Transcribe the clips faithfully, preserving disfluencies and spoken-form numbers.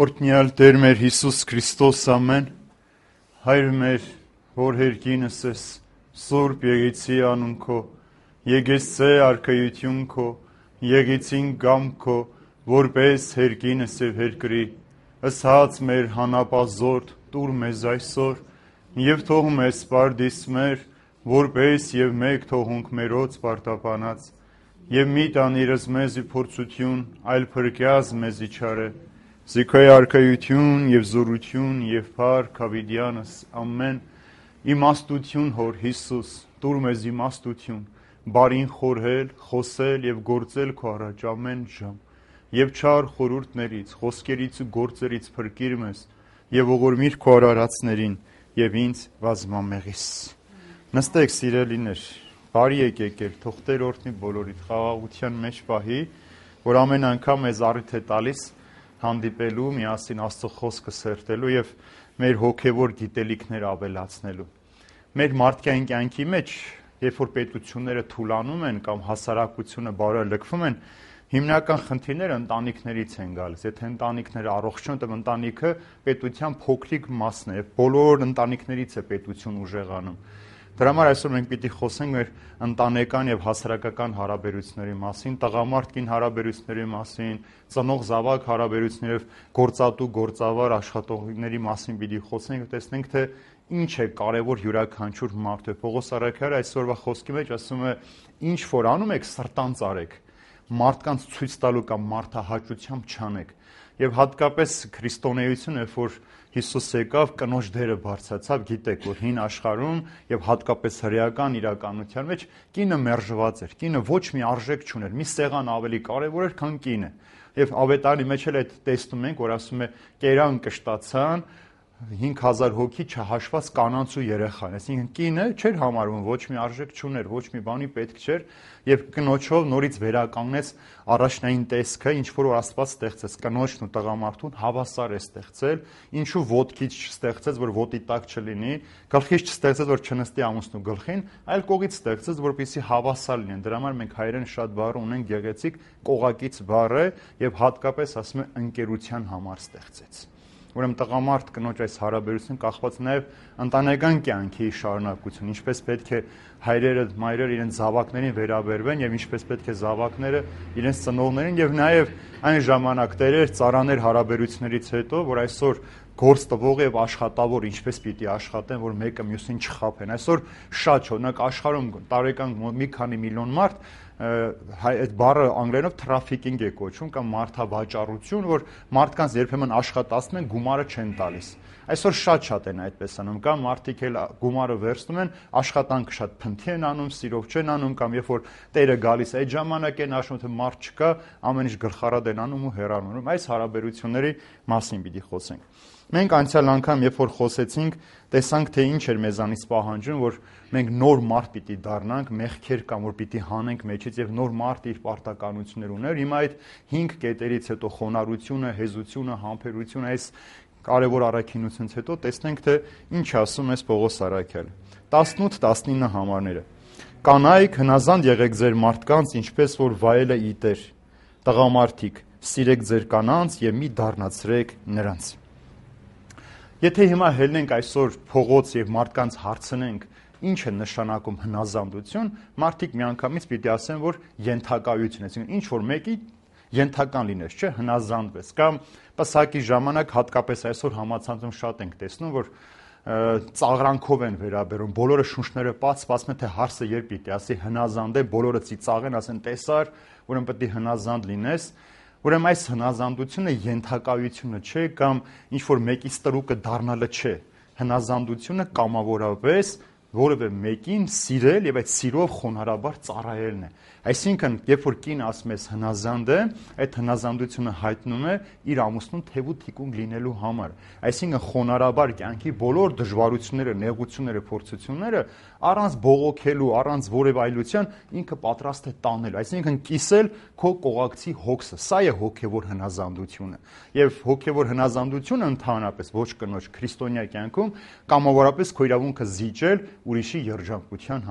Օրհնյալ Տեր մեր Հիսուս Քրիստոս ամեն, Հայր մեր, որ հերկինս ես, Սուրբ Եղեցի անուն քո, Եկեցե արքայություն քո, Եղեցին գամ քո, որպես հերկինս եւ հերկրի, ըսած մեր հանապազորդ տուր մեզ այսօր, եւ թող մեզ սպարդիս մեր, որպես եւ մեկ թողունք մերոց պարտապանած, եւ մի տանիրս մեզի փորձություն, այլ փրկյազ մեզի չարե, Զիքոյ արքայություն եւ զորություն եւ փառք հավիտյանս ամեն իմաստություն հոր Հիսուս տուր մեզ իմաստություն բարին խորհել խոսել եւ գործել քո առաջ ամեն ժամ եւ չար խորհուրդներից խոսքերից ու գործերից փրկիր մեզ եւ ողորմիր քո արարածներին եւ ինձ բազմամեղիս նստեք սիրելիներ բարի եկեք ել թող Տեր օրհնի բոլորիդ խաղաղության մեջ պահի որ ամեն անգամ մեզ առիթ է տալիս հանդիպելու, միասին Աստծո խոսքը սերտելու եւ մեր հոգեվոր գիտելիքները ավելացնելու։ Մեր մարդկային կյանքի մեջ, երբ որ պետությունները թուլանում են կամ հասարակությունը բարելքվում են, հիմնական խնդիրները ընտանիքներից են գալիս։ Եթե ընտանիքները առողջ են, ապա ընտանիքը պետության փոքրիկ մասն է եւ բոլոր ընտանիքներից է պետություն ուժեղանում։ Դրա համար այսօր մենք պիտի խոսենք մեր ընտանեկան եւ հասարակական հարաբերությունների մասին, տղամարդ-կին հարաբերությունների մասին, ծնող զավակ հարաբերությունների եւ գործատու գործավար աշխատողների մասին պիտի խոսենք եւ տեսնենք թե ինչ է կարեւոր յուրաքանչյուր մարդու։ Պողոս առաքյալը այսօրվա խոսքի մեջ ասում է. ինչ որ անում եք, սրտանց արեք, մարդկանց ցույց տալու կամ մարդահաճությամբ չանեք։ Եվ հատկապես քրիստոնեությունը, երբ որ Հիսուս եկավ, կնոջ դերը բարձրացավ, գիտեք, որ հին աշխարհում եւ հատկապես հրեական իրականության մեջ կինը մերժված էր, կինը ոչ մի արժեք չուներ, մի սեղան ավելի կարեւոր էր, քան կինը։ Եվ ավետարանի մեջ էլ այդ տեսնում ենք, որ ասում է կերան կշտացան հինգ հազար հոգի չհաշված կանանց ու երեխան, այսինքն կինը չէր համարվում, ոչ մի արժեք չուներ, ոչ մի բանի պետք չէր եւ կնոջով նորից վերականգնեց առաջնային տեսքը, ինչ որ Աստված ստեղծեց, կնոջն ու տղամարդուն հավասար է ստեղծել, ինչու ոտքից չստեղծեց, որ ոտի տակ չլինի, գլխից չստեղծեց, որ չնստի ամուսնու գլխին, այլ կողից ստեղծեց, որպեսզի հավասար լինեն։ Դրա համար մենք հայերեն շատ բառ ունենք գեղեցիկ կողակից բառը եւ հատկապես ասում է ընկերության համար ստեղծեց։ Ուրեմն տղամարդ կնոջ այս հարաբերությունը կախված նաև ընտանեկան կյանքի շարունակություն, ինչպես պետք է հայրերը, մայրերը իրենց զավակներին վերաբերվեն եւ ինչպես պետք է զավակները իրենց ծնողներին եւ նաև այն ժամանակներ, ծառաներ հարաբերություններից հետո, որ այսօր գործ տվող եւ աշխատավոր ինչպես պիտի աշխատեն, որ մեկը մյուսին չխաբեն։ Այսօր շատ օրինակ աշխարհում տարեկան մի քանի միլիոն մարդ այդ բառը անգլերենով trafficking է կոչվում կամ մարդավաճառություն, որ մարդկանց երբեմն աշխատացնում են, գումարը չեն տալիս։ Այսօր շատ-շատ են այդպես անում, կամ մարդիկ էլ գումարը վերցնում են, աշխատանքը շատ փնթի են անում, սիրով չեն անում, կամ երբ որ տերը գալիս այդ ժամանակ են ասում, թե մարդ չկա, ամեն ինչ գլխարատ են անում ու հեռանում։ Այս հարաբերությունների մասին պիտի խոսենք։ Մենք անցյալ անգամ, երբ որ խոսեցինք, տեսանք, թե ինչ էր մեզանից պահանջում, որ մենք նոր մարդ պիտի դառնանք, մեղքեր կամ որ պիտի հանենք մեջից եւ նոր մարդ իր պարտականություններ ուներ։ Հիմա այդ հինգ կետերից հետո խոնարհությունը, հեզությունը, համբերությունը, այս կարևոր առաքինությունից հետո տեսնենք, թե ինչ ասում է Պողոս առաքյալը։ տասնութ տասնինը համարները։ Կանայք հնազանդ եղեք ձեր մարդկանց, ինչպես որ վայելը իտեր։ Տղամարդիկ, սիրեք ձեր կանանց եւ մի դառնացրեք նրանց։ Եթե հիմա հելնենք այսօր փողոց եւ մարդկանց հարցնենք, ինչ է նշանակում հնազանդություն, մարդիկ միանգամից պիտի ասեն, որ ենթակայություն է, այսինքն ինչ որ մեկի ենթական լինես, չէ, հնազանդվես, կամ պսակի ժամանակ հատկապես այսօր համացանցում շատ ենք տեսնում, որ ծաղրանքով են վերաբերում, բոլորը շունչները բաց, ասում են, թե հարսը երբ պիտի ասի հնազանդե, բոլորը ծիծաղեն, ասեն տեսար, ուրեմն պետք է հնազանդ լինես։ Ուրեմն այս հնազանդությունը ենթակայությունը չէ կամ ինչ որ մեկից տրուկը դառնալը չէ։ Հնազանդությունը կամավորապես որևէ մեկին սիրել եւ այդ սիրով խոնարհաբար ծառայելն է։ Այսինքն, երբ որ կին ասում ես հնազանդ է, այդ հնազանդությունը հայտնում է իր ամուսնուն թեվու թիկունք լինելու համար։ Այսինքն խոնարհաբար կյանքի բոլոր դժվարությունները, նեղությունները, փորձությունները առանց բողոքելու, առանց որևէ այլության ինքը պատրաստ է տանել, այսինքն կիսել քո կողակցի հոգսը։ Սա է հոգևոր հնազանդությունը։ Եվ հոգևոր հնազանդությունը ընդհանրապես ոչ կնոջ քրիստոնյա կյանքում կամավորապես քո իրավունքը զիջել ուրիշի երջանկության համար։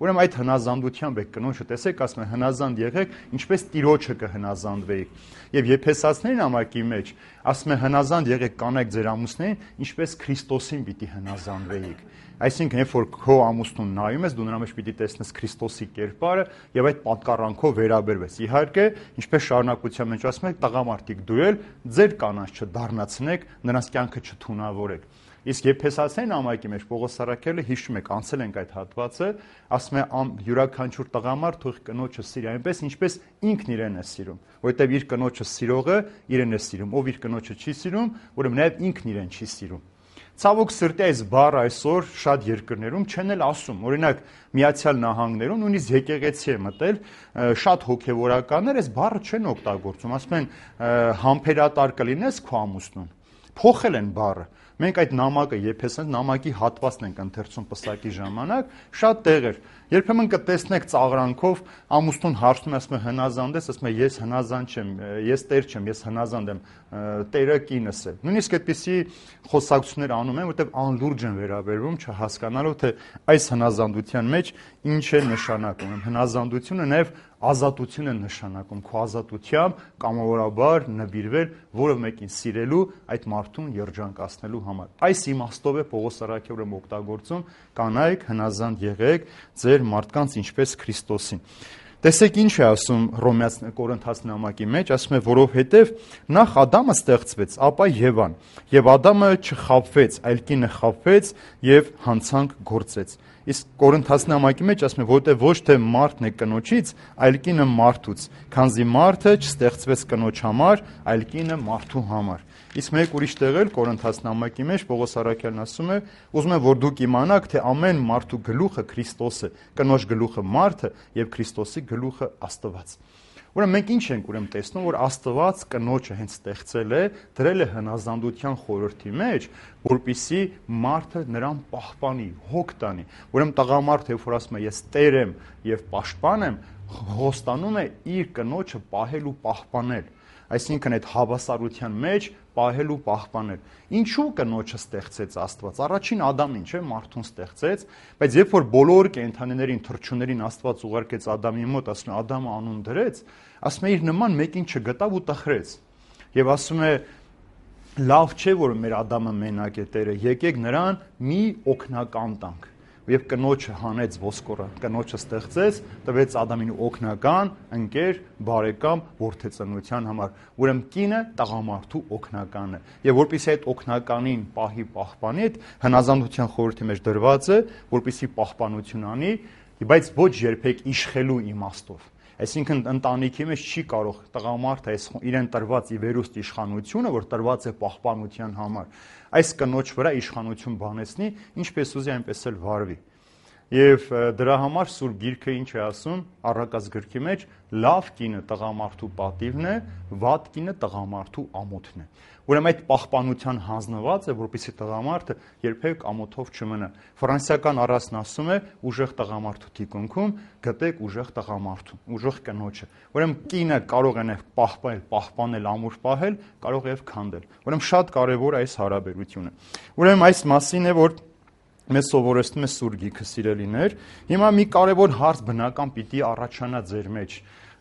Ուրեմն այդ հնազանդությամբ եք կնոջը տեսեք, ասում է հնազանդ եղեք, ինչպես Տիրոջը կհնազանդվեիք։ Եվ Եփեսացիներին ամակի մեջ ասում է հնազանդ եղեք կանայք ձեր ամուսներին, ինչպես Քրիստոսին պիտի հնազանդվեիք։ Այսինքն, երբ որ քո ամուսնուն նայում ես, դու նրա մեջ պիտի տեսնես Քրիստոսի կերպարը եւ այդ պատկառանքով վերաբերվես։ Իհարկե, ինչպես շարունակության մեջ ասում է, տղամարդիկ դու էլ ձեր կանանց չդառնացնեք, նրանց կյանքը չթունավորեք։ Իսկ Եփեսացիներին ամակի մեջ Պողոս առաքյալը հիշում եք, անցել ենք այդ հատվածը, ասում է յուրաքանչյուր տղամարդ թող կնոջը սիրի այնպես, ինչպես ինքն իրեն է սիրում, որովհետև իր կնոջը սիրողը իրեն է սիրում, ով իր կնոջը չի սիրում, ուրեմն նաև ինքն իրեն չի սիրում։ Ցավոք սրտի այս բառը այսօր շատ երկրներում չեն էլ ասում։ Օրինակ Միացյալ Նահանգներում նույնիսկ եկեղեցի է մտել, շատ հոգևորականներ այս բառը չեն օգտագործում, ասում են համբերատար կլինես քո ամուսնուն։ Փոխել են բառը։ Մենք այդ նամակը Եփեսացիներին նամակի հատվածն ենք ընթերցում պսակի ժամանակ, շատ տեղեր։ Երբեմն կտեսնեք ծաղրանքով ամուսնուն հարցնում է, ասում է հնազանդ ես, ասում է ես հնազանդ չեմ, ես տեր չեմ, ես հնազանդ եմ, տերը կինս է։ Նույնիսկ այդպիսի խոսակցություններ անում են, որտեղ անլուրջ են վերաբերվում, չհասկանալով թե այս հնազանդության մեջ ինչ է նշանակում։ Հնազանդությունը նաև ազատություն է նշանակում, քո ազատությամբ կամավորաբար նվիրվել որը մեկին սիրելու, այդ մարդուն երջանկացնելու համար։ Այս իմաստով է Պողոս առաքյալը օգտագործում կանայք հնազանդ եղեք ձեր մարդկանց ինչպես Քրիստոսին։ Տեսեք ինչ է ասում Հռոմեաց Կորինթաց նամակի մեջ, ասում է, որովհետև նախ Ադամը ստեղծվեց, ապա Եվան, եւ Ադամը չխաբվեց, այլ կինը խաբվեց եւ հանցանք գործեց։ Իսկ Կորինթաց նամակի մեջ ասում է, որովհետև ոչ թե մարդն է կնոջից, այլ կինը մարդուց, քանզի մարդը չստեղծվեց կնոջ համար, այլ կինը մարդու համար։ Իսկ մեկ ուրիշ տեղ էլ Կորինթաց նամակի մեջ Պողոս առաքյալն ասում է, ուզում եմ որ դուք իմանաք, թե ամեն մարդու գլուխը Քրիստոս է, կնոջ գլուխը մարդը եւ Քրիստոսի գլուխը Աստված։ Ուրեմն մենք ինչ ենք ուրեմն տեսնում, որ Աստված կնոջը հենց ստեղծել է, դրել է հնազանդության խորհրդի մեջ, որպիսի մարդը նրան պահպանի, հոգ տանի։ Ուրեմն տղամարդը, երբ որ ասում է ես տեր եմ եւ պաշտպան եմ, հոստանում է իր կնոջը պահել ու պահպանել։ Այսինքն այդ հավասարության մեջ պահել ու պահպանել։ Ինչու կնոջը ստեղծեց Աստված։ Առաջին Ադամին, չէ՞, մարդուն ստեղծեց, բայց երբ որ բոլոր կենդանիներին, թռչուններին Աստված ուղարկեց Ադամի մոտ, ասում է Ադամը անուն դրեց, ասում է իր նման մեկին չգտավ ու տխրեց։ Եվ ասում է լավ չէ, որ մեր Ադամը մենակ է Տերը, եկեք նրան մի օգնական տանք։ Եվ կնոջը հանեց ոսկորը, կնոջը ստեղծեց, տվեց Ադամին օգնական, ընկեր, բարեկամ, որդեծնության համար։ Ուրեմն կինը տղամարդու օգնականն է։ Եվ որպեսզի այդ օգնականին պահի պահպանի, այդ հնազանդության խորհրդի մեջ դրված է, որպեսզի պահպանություն անի, բայց ոչ երբեք իշխելու իմաստով։ Այսինքն ընտանիքի մեջ չի կարող տղամարդը այս իրեն տրված ի վերուստ իշխանությունը, որ տրված է պահպանության համար, այս կնոջ վրա իշխանություն բանեցնի, ինչպես ուզի այնպես էլ վարվի։ Եվ դրա համար Սուրբ Գիրքը ինչ է ասում առակած գրքի մեջ, լավ կինը տղամարդու պատիվն է, վատ կինը տղամարդու ամոթն է։ Ուրեմն այդ պահպանության հանձնված է, որպեսզի տղամարդը երբեք ամոթով չմնա։ Ֆրանսիական առասն ասում է ուժեղ տղամարդու թիկունքում գտեք ուժեղ տղամարդու, ուժեղ կնոջը։ Ուրեմն կինը կարող է նաև պահպանել, պահպանել, ամուր պահել, կարող է եւ քանդել։ Ուրեմն շատ կարևոր է այս հարաբերությունը։ Ուրեմն այս մասին է, որ մեզ սովորեցնում է Սուրբ Գիրքը, սիրելիներ։ Հիմա մի կարևոր հարց բնական պիտի առաջանա ձեր մեջ։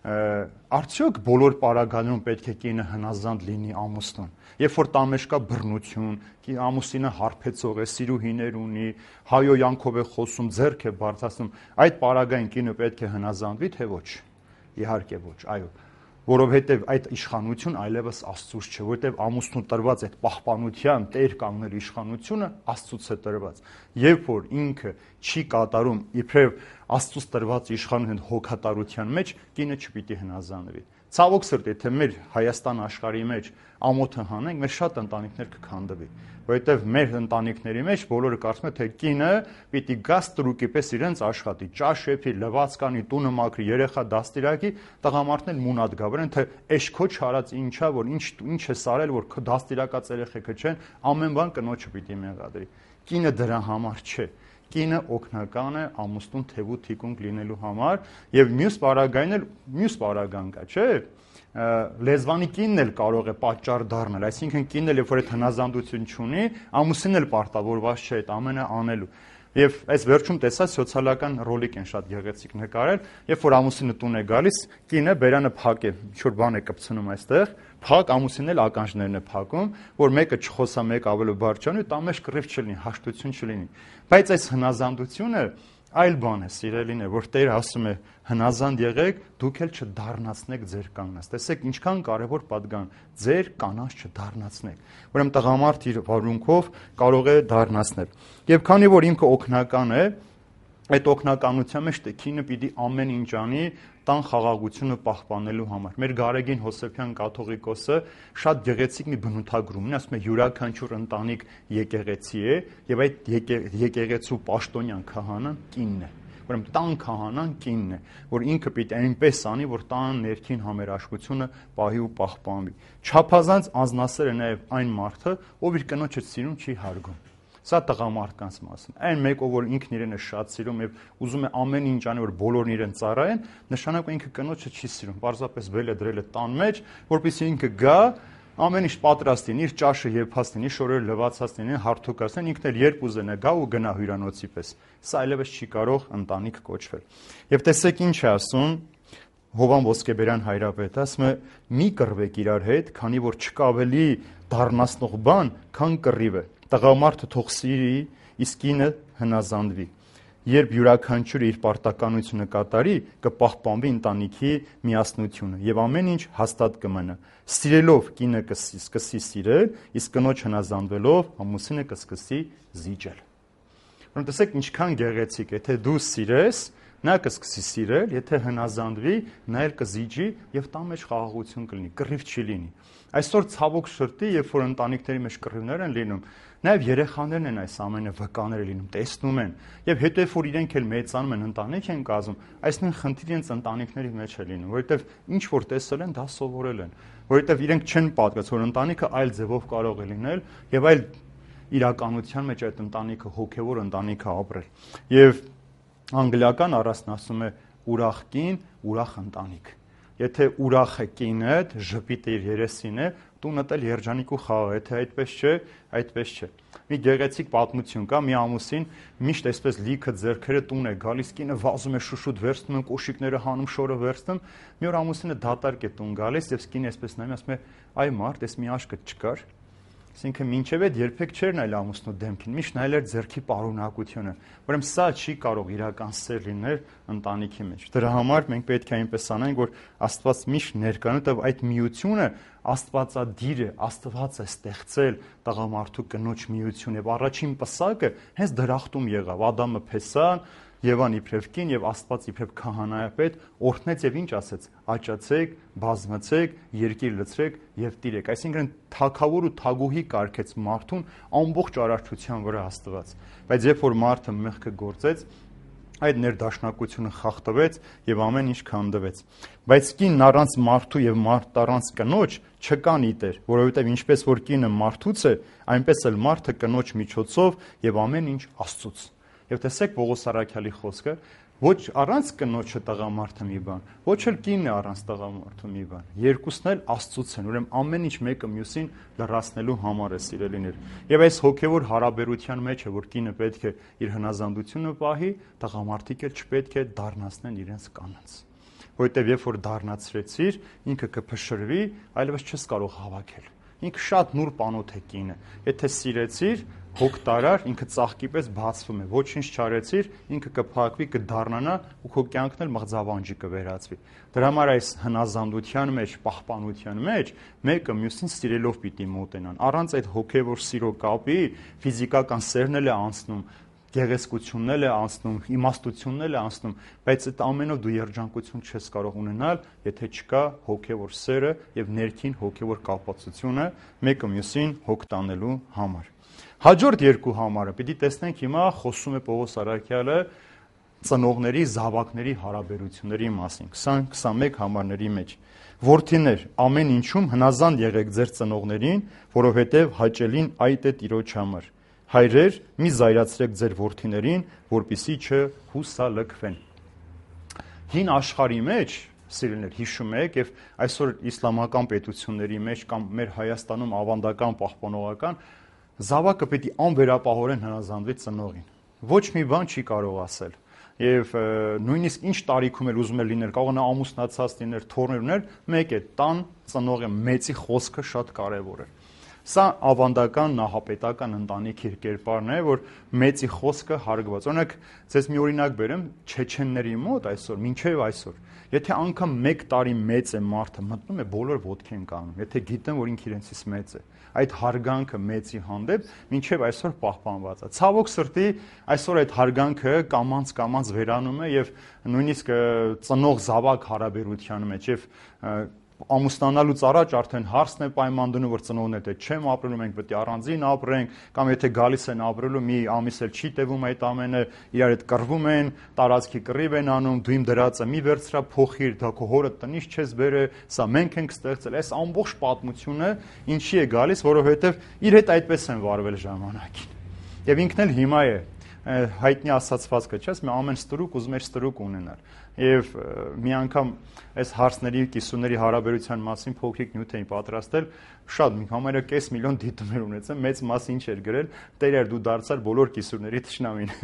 Արդյոք բոլոր պարագաներում պետք է կինը հնազանդ լինի ամուսնուն։ Երբ որ տան մեջ կա բռնություն, ամուսինը հարբեցող է, սիրուհիներ ունի, հայոյանքով է խոսում, ձեռք է բարձրացնում, այդ պարագային կինը պետք է հնազանդվի, թե ոչ։ Իհարկե ոչ, այո։ Որովհետև այդ իշխանություն այլևս Աստծուց չէ, որովհետև ամուսնու տրված այդ պահպանության տեր կանգնել իշխանությունը Աստծուց է տրված։ Երբ որ ինքը չի կատարում իբրև Աստծուց տրված իշխանության հոգատարության մեջ, կինը չպիտի հնազանդվի։ Ցավոք սրտի, թե մեր Հայաստան աշխարհի մեջ ամոթը հանենք, մեր շատ ընտանիքներ կքանդվի, որովհետև մեր ընտանիքների մեջ բոլորը կարծում են, թե կինը պիտի գա ստրուկի պես իրենց աշխատի, ճաշեփի, լվացք կանի, տունը մաքրի, երեխա դաստիարակի, տղամարդն էլ մունատ գա, որեն թե էշ քո չարած ինչա, որ ինչ ինչ է սարել, որ քո դաստիարակած երեխեքը չեն, ամեն բան կնոջը պիտի մեղադրի։ Կինը դրա համար չէ։ Կինը օգնական է ամուսնուն թևու թիկունք լինելու համար եւ մյուս պարագային էլ մյուս պարագան կա, չէ՞։ Լեզվանի կինն էլ կարող է պատճառ դառնալ, այսինքն կինն էլ երբ որ այդ հնազանդություն չունի, ամուսինն էլ պարտավորված չէ այդ ամենը անելու։ Եվ այս վերջում տեսա սոցիալական ռոլիկ են շատ գեղեցիկ նկարել, երբ որ ամուսինը տուն է գալիս, կինը բերանը փակ է, ինչ-որ բան է կպցնում այստեղ, փակ, ամուսինն էլ ականջներն է փակում, որ մեկը չխոսա, մեկը ավելի բարձրանում, տան մեջ կռիվ չլինի, հաշտություն չլինի։ Բայց այս հնազանդությունը այլ բան է, սիրելին է, որ Տերը ասում է հնազանդ եղեք, դուք էլ չդառնացնեք ձեր կանանց։ Տեսեք ինչքան կարևոր պատգամ, ձեր կանանց չդառնացնեք։ Ուրեմն տղամարդ իր վարունքով կարող է դառնացնել։ Եվ քանի որ ինքը օգնական է, այդ օգնականության մեջ կինը պիտի ամեն ինչ անի տան խաղաղությունը պահպանելու համար։ Մեր Գարեգին Հոսեփյան կաթողիկոսը շատ գեղեցիկ մի բնութագրում ունի, ասում է յուրաքանչյուր ընտանիք եկեղեցի է, եւ այդ եկեղեցու պաշտոնյան քահանան կինն է։ Ուրեմն տան քահանան կինն է, որ ինքը պիտի այնպես անի, որ տան ներքին համերաշխությունը պահի ու պահպանվի։ Չափազանց անznասեր է նաեւ այն մարդը, ով իր կնոջը սիրուն չի հարգում։ Սա տղամարդկանց մասն է։ Այն մեկը, որ ինքն իրենը շատ սիրում եւ ուզում է ամեն ինչ անի, որ բոլորն իրեն ծառայեն, նշանակում ինքը կնոջը չի սիրում։ Պարզապես վելը դրել է տան մեջ, որպեսզի ինքը գա, ամեն ինչ պատրաստ լինի, իր ճաշը եփած լինի, շորերը լվացած լինի, հարթուկած լինի, ինքն էլ երբ ուզենա գա ու գնա հյուրանոցի պես։ Սա այլևս չի կարող ընտանիք կոչվել։ Եվ տեսեք ինչ է ասում Հովան Ոսկեբերյան հայրապետը, ասում է՝ մի կռվեք իրար հետ, քանի որ չկա ավելի դառնացնող բան, քան կռիվը։ Տղամարդը թող սիրի, իսկ կինը հնազանդվի։ Երբ յուրաքանչյուրը իր պարտականությունը կատարի, կպահպանվի ընտանիքի միասնությունը եւ ամեն ինչ հաստատ կմնա։ Սիրելով կինը կսկսի սիրել, իսկ կնոջ հնազանդվելով ամուսինը կսկսի զիջել։ Ուրեմն տեսեք ինչքան գեղեցիկ է, եթե դու սիրես, նա կսկսի սիրել, եթե հնազանդվի, նա էլ կզիջի եւ տան մեջ խաղաղություն կլինի, կռիվ չի լինի։ Այսօր ցավոք շրտի, երբ որ ընտանիքների մեջ կռիվներ են լինում, նաև երեխաներն են այս ամենը վկաները լինում, տեսնում են, եւ հետո երբ որ իրենք էլ մեծանում են, ընտանիք են կազմում, այս նույն խնդիրը ինձ ընտանիքների մեջ է լինում, որովհետեւ ինչ որ տեսել են, դա սովորել են, որովհետեւ իրենք չեն պատկած, որ ընտանիքը այլ ձևով կարող է լինել եւ այլ իրականության մեջ այդ ընտանիքը հոգեվոր ընտանիքը ապրել։ Եվ անգլիական առասն ասում է ուրախ կին, ուրախ ընտանիք։ Եթե ուրախ է կինդ, ժպիտը իր երեսին է, տունդ էլ երջանիկ ու խաղաղ է, եթե այդպես չէ, այդպես չէ։ Մի գեղեցիկ պատմություն կա, մի ամուսին միշտ այսպես լիքը ձեռքերը տուն է գալիս, կինը վազում է շուշուտ վերցնում, կոշիկները հանում, շորը վերցնում, մի օր ամուսինը դատարկ է տուն գալիս, եւ կինը այսպես նայում, ասում է՝ այ մարդ, այս մի աշկը չկար։ Այսինքն մինչև այդ երբեք չէր նայել ամուսնու դեմքին, միշտ նայել էր ձեռքի պարունակությունը։ Ուրեմն սա չի կարող իրական սեր լինել ընտանիքի մեջ։ Դրա համար մենք պետք է այնպես անենք, որ Աստված միշտ ներկայանում, եւ այդ միությունը Աստվածադիր է, Աստված է ստեղծել տղամարդու կնոջ միություն, եւ առաջին պսակը հենց դրախտում եղավ։ Ադամը փեսան, Եվան իբրև կին եւ Աստված իբրև քահանայապետ օրհնեց եւ ինչ ասեց՝ աճացեք, բազմացեք, երկիր լցրեք եւ տիրեք։ Այսինքն թագավոր ու թագուհի կարգեց մարդուն ամբողջ արարչության վրա Աստված։ Բայց երբ որ մարդը մեղքը գործեց, այդ ներդաշնակությունը խախտվեց եւ ամեն ինչ քանդվեց։ Բայց կինն առանց մարդու եւ մարդ առանց կնոջ չկան իտեր, որովհետեւ ինչպես որ կինը մարդուց է, այնպես էլ մարդը կնոջ միջոցով եւ ամեն ինչ Աստծուց։ Եվ տեսեք Պողոս առաքյալի խոսքը, ոչ առանց կնոջը տղամարդը մի բան, ոչ էլ կինն է առանց տղամարդու մի բան։ Երկուսն էլ Աստծուց են, ուրեմն ամեն ինչ մեկը մյուսին լրացնելու համար է, սիրելիներ։ Եվ այս հոգևոր հարաբերության մեջ է, որ կինը պետք է իր հնազանդությունը պահի, տղամարդիկ էլ չպետք է դառնացնեն իրենց կանանց։ Որովհետև երբ որ դառնացրեցիր, ինքը կփշրվի, այլևս չես կարող հավաքել։ Ինքը շատ նուրբ անոթ է կինը։ Եթե սիրեցիր, հոգ տարար, ինքը ծաղկի պես բացվում է։ Ոչինչ չարեցիր, ինքը կփակվի, կդառնանա ու քո կյանքն էլ մղձավանջի կվերածվի։ Դրա համար այս հնազանդության մեջ, պահպանության մեջ մեկը մյուսին սիրելով պիտի մոտենան։ Առանց այդ հոգևոր սիրո կապի ֆիզիկական սերն էլ է անցնում, գեղեցկությունն էլ է անցնում, իմաստությունն էլ է անցնում, բայց այդ ամենով դու երջանկություն չես կարող ունենալ, եթե չկա հոգևոր սերը եւ ներքին հոգևոր կապվածությունը մեկը մյուսին հոգ տանելու համար։ Հաջորդ երկու համարը պիտի տեսնենք հիմա խոսում է Պողոս առաքյալը ծնողների, զավակների հարաբերությունների մասին, քսան քսանմեկ համարների մեջ։ Որդիներ, ամեն ինչում հնազանդ եղեք ձեր ծնողներին, որովհետև հաճելին այդ է Տիրոջ համար։ Հայրեր, մի զայրացրեք ձեր որդիներին, որպեսզի չհուսալքվեն։ Հին աշխարհի մեջ, սիրելիներ, հիշում եք, եւ այսօր իսլամական պետությունների մեջ կամ մեր Հայաստանում ավանդական պահպանողական զավակը պետք է անվերապահորեն հնազանդվի ծնողին։ ոչ մի բան չի կարող ասել։ Եվ նույնիսկ ինչ տարիքում էլ ուզում է լինել, կարող է նա ամուսնացած լիներ, թոռներ ուներ, մեկ է տան ծնողի մեծի խոսքը շատ կարևոր է։ Սա ավանդական նահապետական ընտանիքի կերպարն է, որ մեծի խոսքը հարգված։ Օրինակ, ձեզ մի օրինակ բերեմ, չեչենների մոտ այսօր, մինչև այսօր, եթե անգամ մեկ տարի մեծ է մարդը, մտնում է բոլոր ոտքի են կանգնում, եթե գիտեն, որ ինքը իրենցից մեծ է։ Այդ հարգանքը մեծի հանդեպ մինչև այսօր պահպանված է։ Ցավոք սրտի, այսօր այդ հարգանքը կամած-կամած վերանում է եւ նույնիսկ ծնող զավակ հարաբերության մեջ եւ ամուսնանալուց առաջ արդեն հարցն է պայման դնում, որ ծնողն է թե չեմ ապրելու, մենք պետք է առանձին ապրենք, կամ եթե գալիս են ապրելու, մի ամիս էլ չի տևում այդ ամենը, իրար հետ կռվում են, տարածքի կռիվ են անում, դու իմ դրածը մի վերցրա փոխիր, դա քո հորը տնից չես բերե, սա մենք ենք ստեղծել, այս ամբողջ պատմությունը ինչի է գալիս, որովհետև իր հետ այդպես են վարվել ժամանակին։ Եվ ինքն էլ հիմա է հայտնի ասացվածքը, չէ՞, մի ամեն ստրուկ ուզում էր ստրուկ ունենալ։ Եվ մի անգամ այս հարցների կիսուների հարաբերության մասին փոքրիկ նյութ էին պատրաստել, շատ մի համարյա կես միլիոն դիտումներ ունեցել, մեծ մասը ինչ էր գրել, Տեր դու դարձար բոլոր կիսուների թշնամին։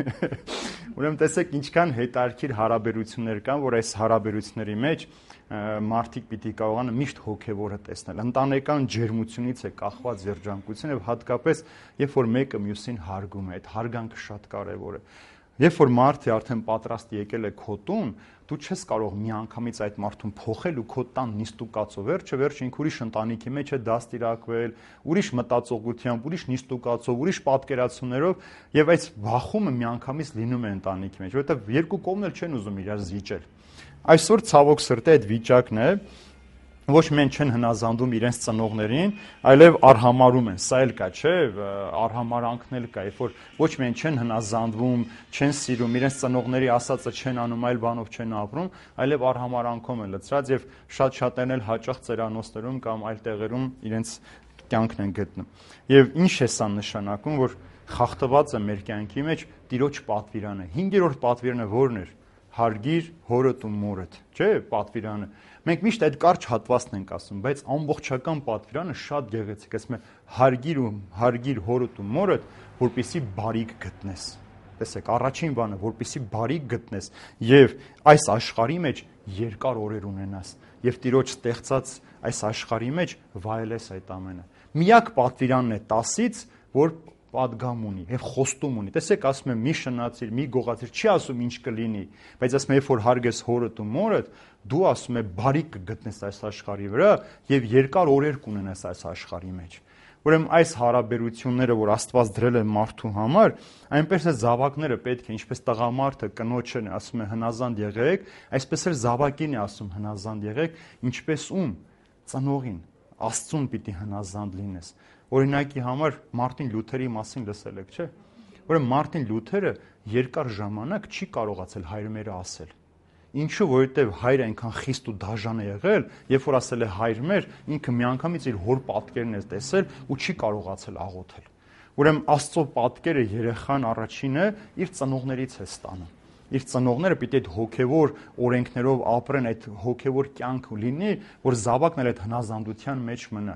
Ուրեմն տեսեք ինչքան հետաքրքիր հարաբերություններ կան, որ այս հարաբերությունների մեջ մարդիկ պիտի կարողանան միշտ հոգևորը տեսնել։ Ընտանեկան ջերմությունից է կախված երջանկություն եւ հատկապես երբ որ մեկը մյուսին հարգում է, այդ հարգանքը շատ կարեւոր է։ Երբ որ մարդը արդեն պատրաստ եկել է քո տուն, դու չես կարող միանգամից այդ մարդուն փոխել ու քո տան նիստուկացով, վերջը վերջ ինք ուրիշ ընտանիքի մեջ է դաստիարակվել, ուրիշ մտածողությամբ, ուրիշ նիստուկացով, ուրիշ պատկերացումներով եւ այս վախումը միանգամից լինում է ընտանիքի մեջ, որովհետեւ երկու կողմն էլ չեն ուզում իրար զիջել։ Այսօր ցավոք սրտի այդ վիճակն է, ոչ միայն չեն հնազանդում իրենց ծնողներին, այլև արհամարում են, սա էլ կա, չէ, արհամարանքն էլ կա, երբ որ ոչ միայն չեն հնազանդվում, չեն սիրում, իրենց ծնողների ասածը չեն անում, այլ բանով չեն ապրում, այլև արհամարանքում են լցրած եւ շատ-շատերն էլ հաճախ ծերանոցներում կամ այլ տեղերում իրենց կյանքն են գտնում։ Եվ ինչ է սա նշանակում, որ խախտված է մեր կյանքի մեջ Տիրոջ պատվիրանը։ Հինգերորդ պատվիրանը ո՞րն էր։ Հարգիր հորդ ու մորդ, չէ՞, պատվիրանը։ Մենք միշտ այդ կարճ հատվածն ենք ասում, բայց ամբողջական պատվիրանը շատ գեղեցիկ է, ասում է հարգիր ու հարգիր հորդ ու մորդ, որպեսզի բարիք գտնես։ Տեսեք, առաջին բանը, որպեսզի բարիք գտնես եւ այս աշխարհի մեջ երկար օրեր ունենաս եւ Տիրոջ ստեղծած այս աշխարհի մեջ վայելես այդ ամենը։ Միակ պատվիրանն է տասից, որ պատգամ ունի, եւ խոստում ունի։ Տեսեք, ասում եմ՝ մի շնացիր, մի գողացիր, չի ասում ինչ կլինի, բայց ասում է, երբ որ հարգես հորդ ու մորդ, դու ասում է բարիք կգտնես այս աշխարհի վրա եւ երկար օրեր կունենաս այս աշխարհի մեջ։ Ուրեմն այս հարաբերությունները, որ Աստված դրել է մարդու համար, այնպես է զավակները պետք է, ինչպես տղամարդը կնոջն է ասում է հնազանդ եղեք, այսպես էլ զավակին է ասում հնազանդ եղեք, ինչպես ում ծնողին, Աստծուն պիտի հնազանդ լինես։ Օրինակի համար Մարտին Լյութերի մասին լսել եք, չէ՞։ Ուրեմն Մարտին Լյութերը երկար ժամանակ չի կարողացել հայրմերը ասել։ Ինչու, որովհետև հայրը այնքան խիստ ու դաժան է եղել, երբ որ ասել է հայր մեր, ինքը միանգամից իր հոր պատկերն է տեսել ու չի կարողացել աղոթել։ Ուրեմն Աստծո պատկերը երեխան առաջինը իր ծնողներից է ստանում։ Իր ծնողները պիտի այդ հոգևոր օրենքներով ապրեն, այդ հոգևոր կյանք լինի, որ զավակն էլ այդ հնազանդության մեջ մնա։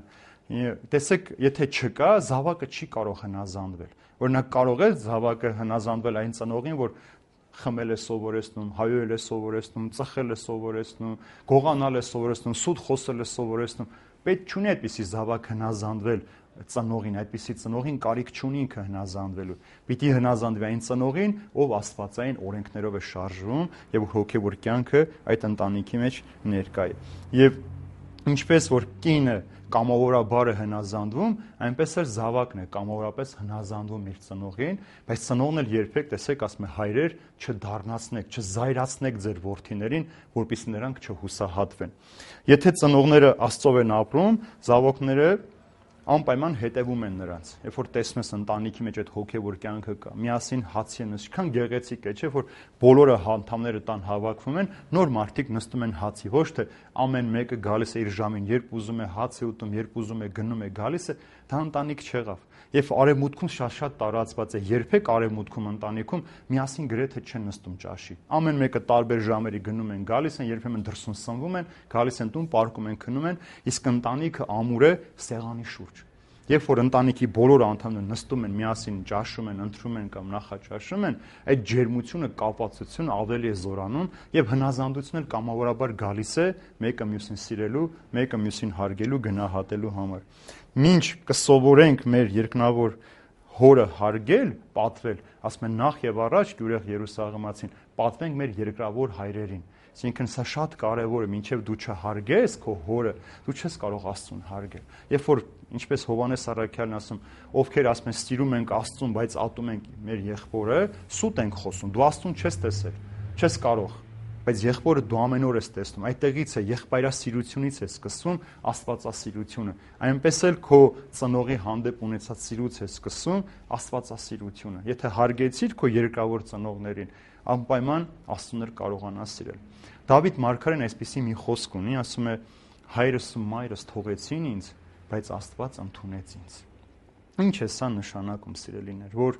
Տեսեք, եթե չկա, զավակը չի կարող հնազանդվել։ Օրինակ կարող է զավակը հնազանդվել այն ծնողին, որ խմել է սովորեցնում, հայոյել է սովորեցնում, ծխել է սովորեցնում, գողանալ է սովորեցնում, սուտ խոսել է սովորեցնում։ Պետք չունի այդպիսի զավակ հնազանդվել ծնողին, այդպիսի ծնողին կարիք չունի ինքը հնազանդվելու։ Պիտի հնազանդվի այն ծնողին, ով աստվածային օրենքներով է շարժվում եւ հոգեվոր կյանքը այդ ընտանիքի մեջ ներկա է։ Եվ ինչպես որ կինը կամավորաբար է հնազանդվում, այնպես էլ զավակն է կամավորապես հնազանդվում իր ծնողին, բայց ծնողն էլ երբեք, տեսեք, ասում է հայրեր, չդառնացնեք, չզայրացնեք ձեր որդիներին, որպեսզի նրանք չհուսահատվեն։ Եթե ծնողները Աստծով են ապրում, զավակները անպայման հետևում են նրանց։ Երբ որ տեսնես ընտանիքի մեջ այդ հոգևոր կյանքը կա, միասին հացի են, ինչքան գեղեցիկ է, չէ՞ որ բոլորը անդամները տան հավաքվում են, նոր մարդիկ նստում են հացի, ոչ թե ամեն մեկը գալիս է իր ժամին, երբ ուզում է հաց է ուտում, երբ ուզում է գնում է, գալիս է, դա ընտանիք չեղավ։ Եվ արևմուտքում շատ-շատ տարածված է, երբեք արևմուտքում ընտանիքում միասին գրեթե չեն նստում ճաշի։ Ամեն մեկը տարբեր ժամերի գնում են, գալիս են, երբեմն դրսում սնվում են, գալիս են տուն, պարկում են, քնում են, իսկ ընտանիքը ամուր է սեղանի շուրջ։ Երբ որ ընտանիքի բոլոր անդամները նստում են միասին, ճաշում են, ընթրում են կամ նախաճաշում են, այդ ջերմությունը, կապվածությունը ավելի է զորանում եւ հնազանդությունն էլ կամավորաբար գալիս է մեկը մյուսին սիրելու, մեկը մյուսին հարգելու, գնահատելու համար։ Մինչ կսովորենք մեր երկնավոր հորը հարգել, պատվել, ասում են նախ եւ առաջ յուրեղ Երուսաղեմացին, պատվենք մեր երկրավոր հայրերին։ Այսինքն սա շատ կարևոր է, մինչև դու չհարգես քո հորը, դու չես կարող Աստծուն հարգել։ Երբ որ ինչպես Հովհաննես Առաքյալն ասում, ովքեր ասում են սիրում ենք Աստծուն, բայց ատում ենք մեր եղբորը, սուտ ենք խոսում, դու Աստծուն չես տեսել, չես կարող, բայց եղբորը դու ամեն օր ես տեսնում, այդտեղից է եղբայրասիրությունից է սկսվում աստվածասիրությունը, այնպես էլ քո ծնողի հանդեպ ունեցած սիրուց է սկսվում աստվածասիրությունը։ Եթե հարգեցիր քո երկրավոր ծնողներին, անպայման Աստծուն կարողանաս սիրել։ Դավիթ մարգարեն այսպիսի մի խոսք ունի, ասում է. հայրս ու մայրս թողեցին ինձ, բայց Աստված ընդունեց ինձ։ Ինչ է սա նշանակում, սիրելիներ, որ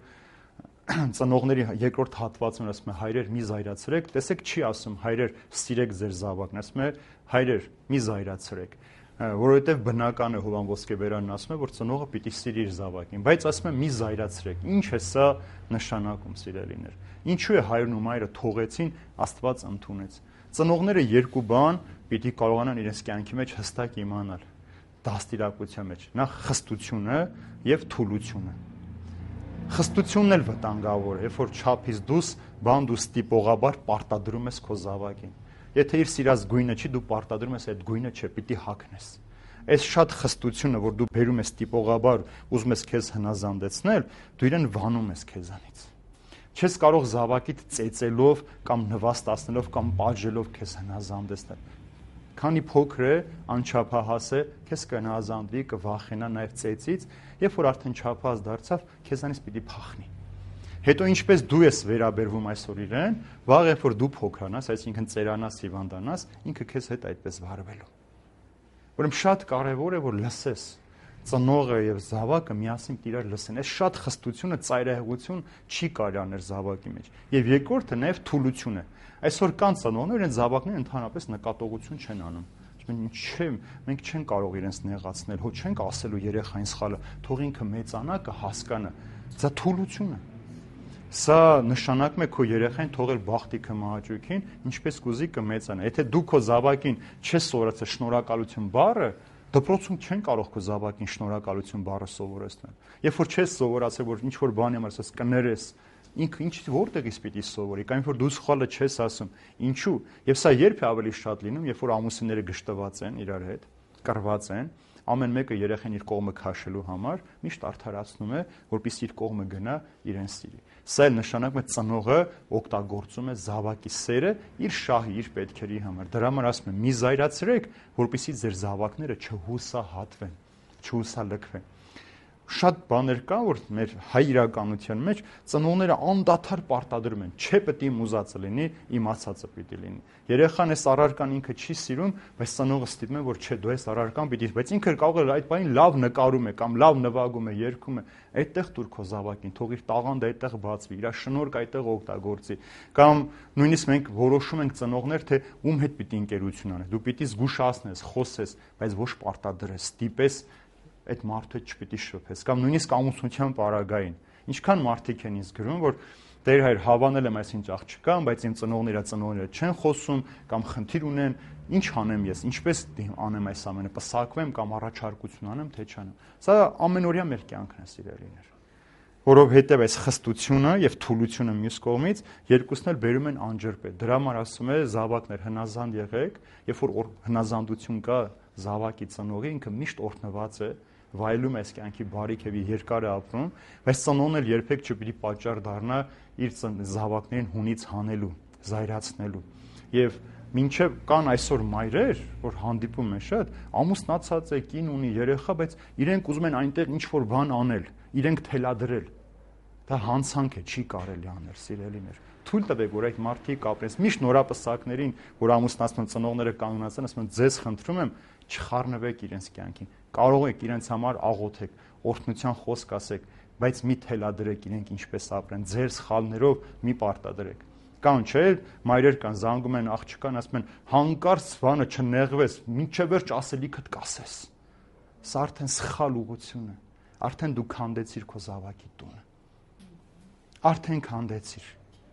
ծնողների երկրորդ հատվածում ասում է հայրեր մի զայրացրեք, տեսեք չի ասում հայրեր սիրեք ձեր զավակն, ասում է հայրեր մի զայրացրեք, որովհետև բնական է Հովհան Ոսկեբերանն ասում է, որ ծնողը պիտի սիրի իր զավակին, բայց ասում է մի զայրացրեք։ Ինչ է սա նշանակում, սիրելիներ։ Ինչու է հայրն ու մայրը թողեցին, Աստված ընդունեց։ Ծնողները երկու բան պիտի կարողանան իրենց կյանքի մեջ հստակ իմանալ դաստիարակության մեջ, նախ խստությունը եւ թուլությունը։ Խստությունն էլ վտանգավոր է, երբ որ չափից դուրս բան դու ստիպողաբար պարտադրում ես քո զավակին։ Եթե իր սիրած գույնը չի, դու պարտադրում ես այդ գույնը չէ, պիտի հագնես։ Այս շատ խստությունը, որ դու բերում ես ստիպողաբար, ուզում ես քեզ հնազանդեցնել, դու իրեն վանում ես քեզանից։ Չես կարող զավակիդ ծեծելով կամ նվաստացնելով կամ պատժելով քեզ հնազանդեցնել։ Քանի փոքր է, անչափահաս է, քեզ կհնազանդվի, կվախենա նաև ծեծից, երբ որ արդեն չափահաս դարձավ, քեզանից պիտի փախնի։ Հետո ինչպես դու ես վերաբերվում այսօր իրեն, վաղ երբ որ դու փոքրանաս, այսինքն ծերանաս, հիվանդանաս, ինքը քեզ հետ այդպես վարվելու։ Ուրեմն շատ կարևոր է, որ լսես ծնողը եւ զավակը միասին իրար լսեն։ Այս շատ խստությունը, ծայրահեղություն չի կարելի անել զավակի մեջ։ Եվ երկրորդը նաեւ թուլություն է։ Այսօր կան ծնողներ, իրենց զավակները ընդհանրապես նկատողություն չեն անում։ Չէ, մենք չենք կարող իրենց նեղացնել, հո չենք ասելու երեխային սխալը, թող ինքը մեծանա, կհասկանա։ Դա թուլություն է։ Սա նշանակում է քո երեխային թողել բախտիքը մահաճույքին, ինչպես կուզի կմեծանա։ Եթե դու քո զավակին չես սովորեցել շնորհակալություն բառը, դպրոցում չեն կարող քո զավակին շնորհակալություն բառը սովորեցնել։ Երբ որ չես սովորացել, որ ինչ որ բանի համար ասես կներես, ինքը ինչ որտեղից պիտի սովորի, կամ որ դու սխալը չես ասում, ինչու։ Եվ սա երբ է ավելի շատ լինում, երբ որ ամուսինները գժտված են իրար հետ, կռված են, ամեն մեկը երեխան իր կողմը քաշելու համար միշտ արդարացնում է, որպեսզի իր կողմը գնա իրեն սիրի։ Սա էլ նշանակում է ծնողը օգտագործում է զավակի սերը իր շահի, իր պետքերի համար։ Դրա համար ասում եմ՝ մի զայրացրեք, որպեսզի ձեր զավակները չհուսահատվեն, չհուսալքվեն։ Շատ բաներ կան, որ մեր հայ իրականության մեջ ծնողները անդադար պարտադրում են, չէ պետք է մուզածը լինի, իմացածը պիտի լինի։ Երեխան այս առարկան ինքը չի սիրում, բայց ծնողը ստիպում է, որ չէ, դու այս առարկան պիտի, բայց ինքը կարող է այդ բանին լավ նկարում է կամ լավ նվագում է, երգում է, այդտեղ դուր քո զավակին, թող իր տաղանդը այդտեղ բացվի, իր շնորհքը այդտեղ օգտագործի։ Կամ նույնիսկ մենք որոշում ենք ծնողներ, թե ում հետ պիտի ընկերություն անես, դու պիտի զգուշացնես, խոսես, բայց ոչ պարտադրես, ստիպես այդ մարդու հետ չպիտի շփես, կամ նույնիսկ ամուսնության պարագային։ Ինչքան մարդիկ են ինձ գրում, որ Տեր հայր հավանել եմ այսինչ աղջկան, բայց իմ ծնողները ծնողները չեն խոսում կամ խնդիր ունեն, ինչ անեմ ես, ինչպես անեմ այս ամենը, պսակվեմ կամ առաջարկություն անեմ, թե չանեմ։ Սա ամենօրյա մեր կյանքն է, սիրելիներ։ Որովհետև այս խստությունը եւ թուլությունը մյուս կողմից երկուսն էլ բերում են անջրպետ։ Դրա համար ասում է զավակներ հնազանդ եղեք, երբ որ հնազանդություն կա զավակի ծնողի, ինքը միշտ օրհնված է, վայելում այս կյանքի բարիք եւ երկար է ապրում, բայց ծնողն էլ երբեք չպիտի պատճառ դառնա իր զավակներին հունից հանելու, զայրացնելու։ Եվ մինչև կան այսօր մայրեր, որ հանդիպում են շատ, ամուսնացած է, կին ունի, երեխա, բայց իրենք ուզում են այնտեղ ինչ-որ բան անել, իրենք թելադրել։ Դա հանցանք է, չի կարելի անել, սիրելիներ։ Թույլ տվեք, որ այդ մարդիկ ապրեն։ Միշտ նորապսակներին, որ ամուսնացման ծնողները կանգնած են, ասում են, ձեզ խնդրում եմ, չխառնվեք իրենց կյանքին։ Կարող եք իրենց համար աղոթեք, օրհնության խոսք ասեք, բայց մի թելադրեք իրենք ինչպես ապրեն, ձեր սխալներով մի պարտադրեք։ Կան չէ, մայրեր կան, զանգում են աղջկան, ասում են, հանկարծ բանը չնեղվես, մինչև վերջ ասելիքդ կասես։ Սա արդեն սխալ ուղղություն է։ արդեն դու քանդեցիր քո զավակի տունը։ Արդեն քանդեցիր։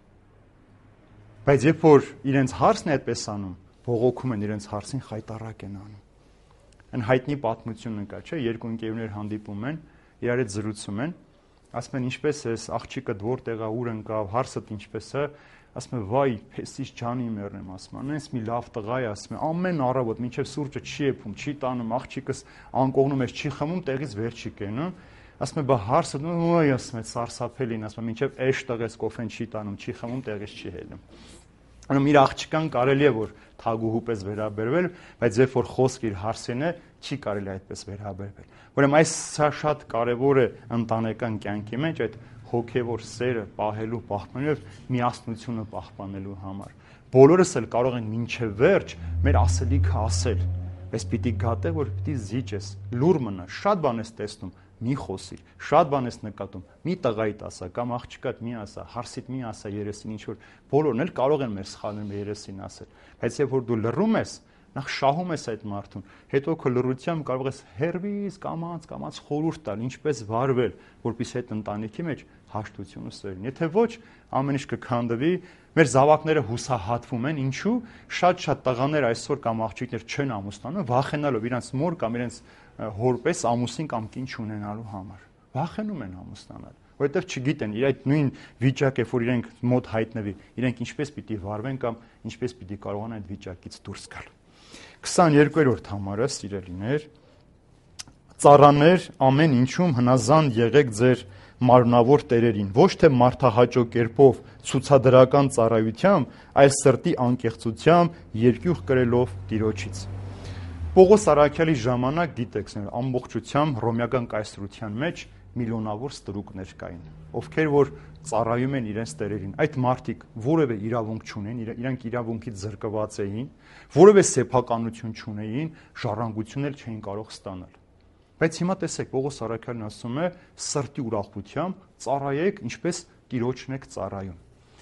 Բայց երբ որ իրենց հարցն է այդպես անում, բողոքում են իրենց հարցին, խայտառակ են անում։ Այն հայտնի պատմությունն կա, չէ՞, երկու ընկերներ հանդիպում են, իրար հետ զրուցում են, ասում են ինչպես ես, աղջիկդ որտեղ է, ուր ընկավ, հարսդ ինչպես է, ասում են վայ, փեսից ջանի մեռնեմ, ասում են, այնպես մի լավ տղա է, ասում են, ամեն առավոտ մինչև սուրճը չի եփում, չի տանում, աղջիկս անկողնում է, չի խմում, տեղից վեր չի կենում, ասում են, բա հարսդ, ոյ, ասում են, սարսափելին, ասում են, մինչև էշ տղես կոֆեն չի տանում, չի խմում, տեղից չի հելնում։ Ուրեմն իր աղջկան կարելի է որ թագուհու պես վերաբերվել, բայց երբ որ խոսք իր հարսին է, չի կարելի այդպես վերաբերվել։ Ուրեմն այս սա շատ կարևոր է ընտանեկան կյանքի մեջ այդ հոգևոր սերը պահելու, պահպանելու եւ միասնությունը պահպանելու համար։ Բոլորս էլ կարող են մինչև վերջ մեր ասելիքը ասել, բայց պիտի գատե որ պիտի զիջես, լուր մնա, շատ բան ես տեսնում, մի խոսիր, շատ բան ես նկատում, մի տղայիդ ասա կամ աղջկադ մի ասա, հարսիդ մի ասա երեսին, ինչ որ բոլորն էլ կարող են մեր սխալները երեսին ասել, բայց երբ որ դու լռում ես, նախ շահում ես այդ մարդուն, հետո քո լռությամբ կարող ես հերվից կամած կամած խորհուրդ տալ, ինչպես վարվել, որպեսզի այդ ընտանիքի մեջ հաշտությունը սերին։ Եթե ոչ, ամեն ինչ կքանդվի, մեր զավակները հուսահատվում են, ինչու շատ-շատ տղաներ այսօր կամ աղջիկներ չեն ամուսնանում, վախենալով իրենց մոր կամ իրենց հորպես ամուսին կամ կին չունենալու համար։ Վախենում են ամուսնանալ, որովհետև չգիտեն իր այդ նույն վիճակը, որ իրենք մոտ հայտնվի, իրենք ինչպես պիտի վարվեն կամ ինչպես պիտի կարողանան այդ վիճակից դուրս գալ։ քսաներկուերորդ համարը, սիրելիներ, ծառաներ, ամեն ինչում հնազանդ եղեք ձեր մարմնավոր տերերին, ոչ թե մարդահաճո կերպով ցուցադրական ծառայությամբ, այլ սրտի անկեղծությամբ, երկյուղ կրելով Տիրոջից։ Պողոս առաքյալի ժամանակ գիտեք, ամբողջությամբ ռոմեական կայսրության մեջ միլիոնավոր ստրուկներ կային, ովքեր որ ծառայում են իրենց տերերին։ Այդ մարդիկ որևէ իրավունք չունեն, իրանք իրավունքից զրկված էին, որևէ սեփականություն չունեին, ժառանգություն էլ չէին կարող ստանալ։ Բայց հիմա տեսեք, Պողոս առաքյալն ասում է, սրտի ուրախությամբ ծառայեք, ինչպես Տիրոջն եք ծառայում։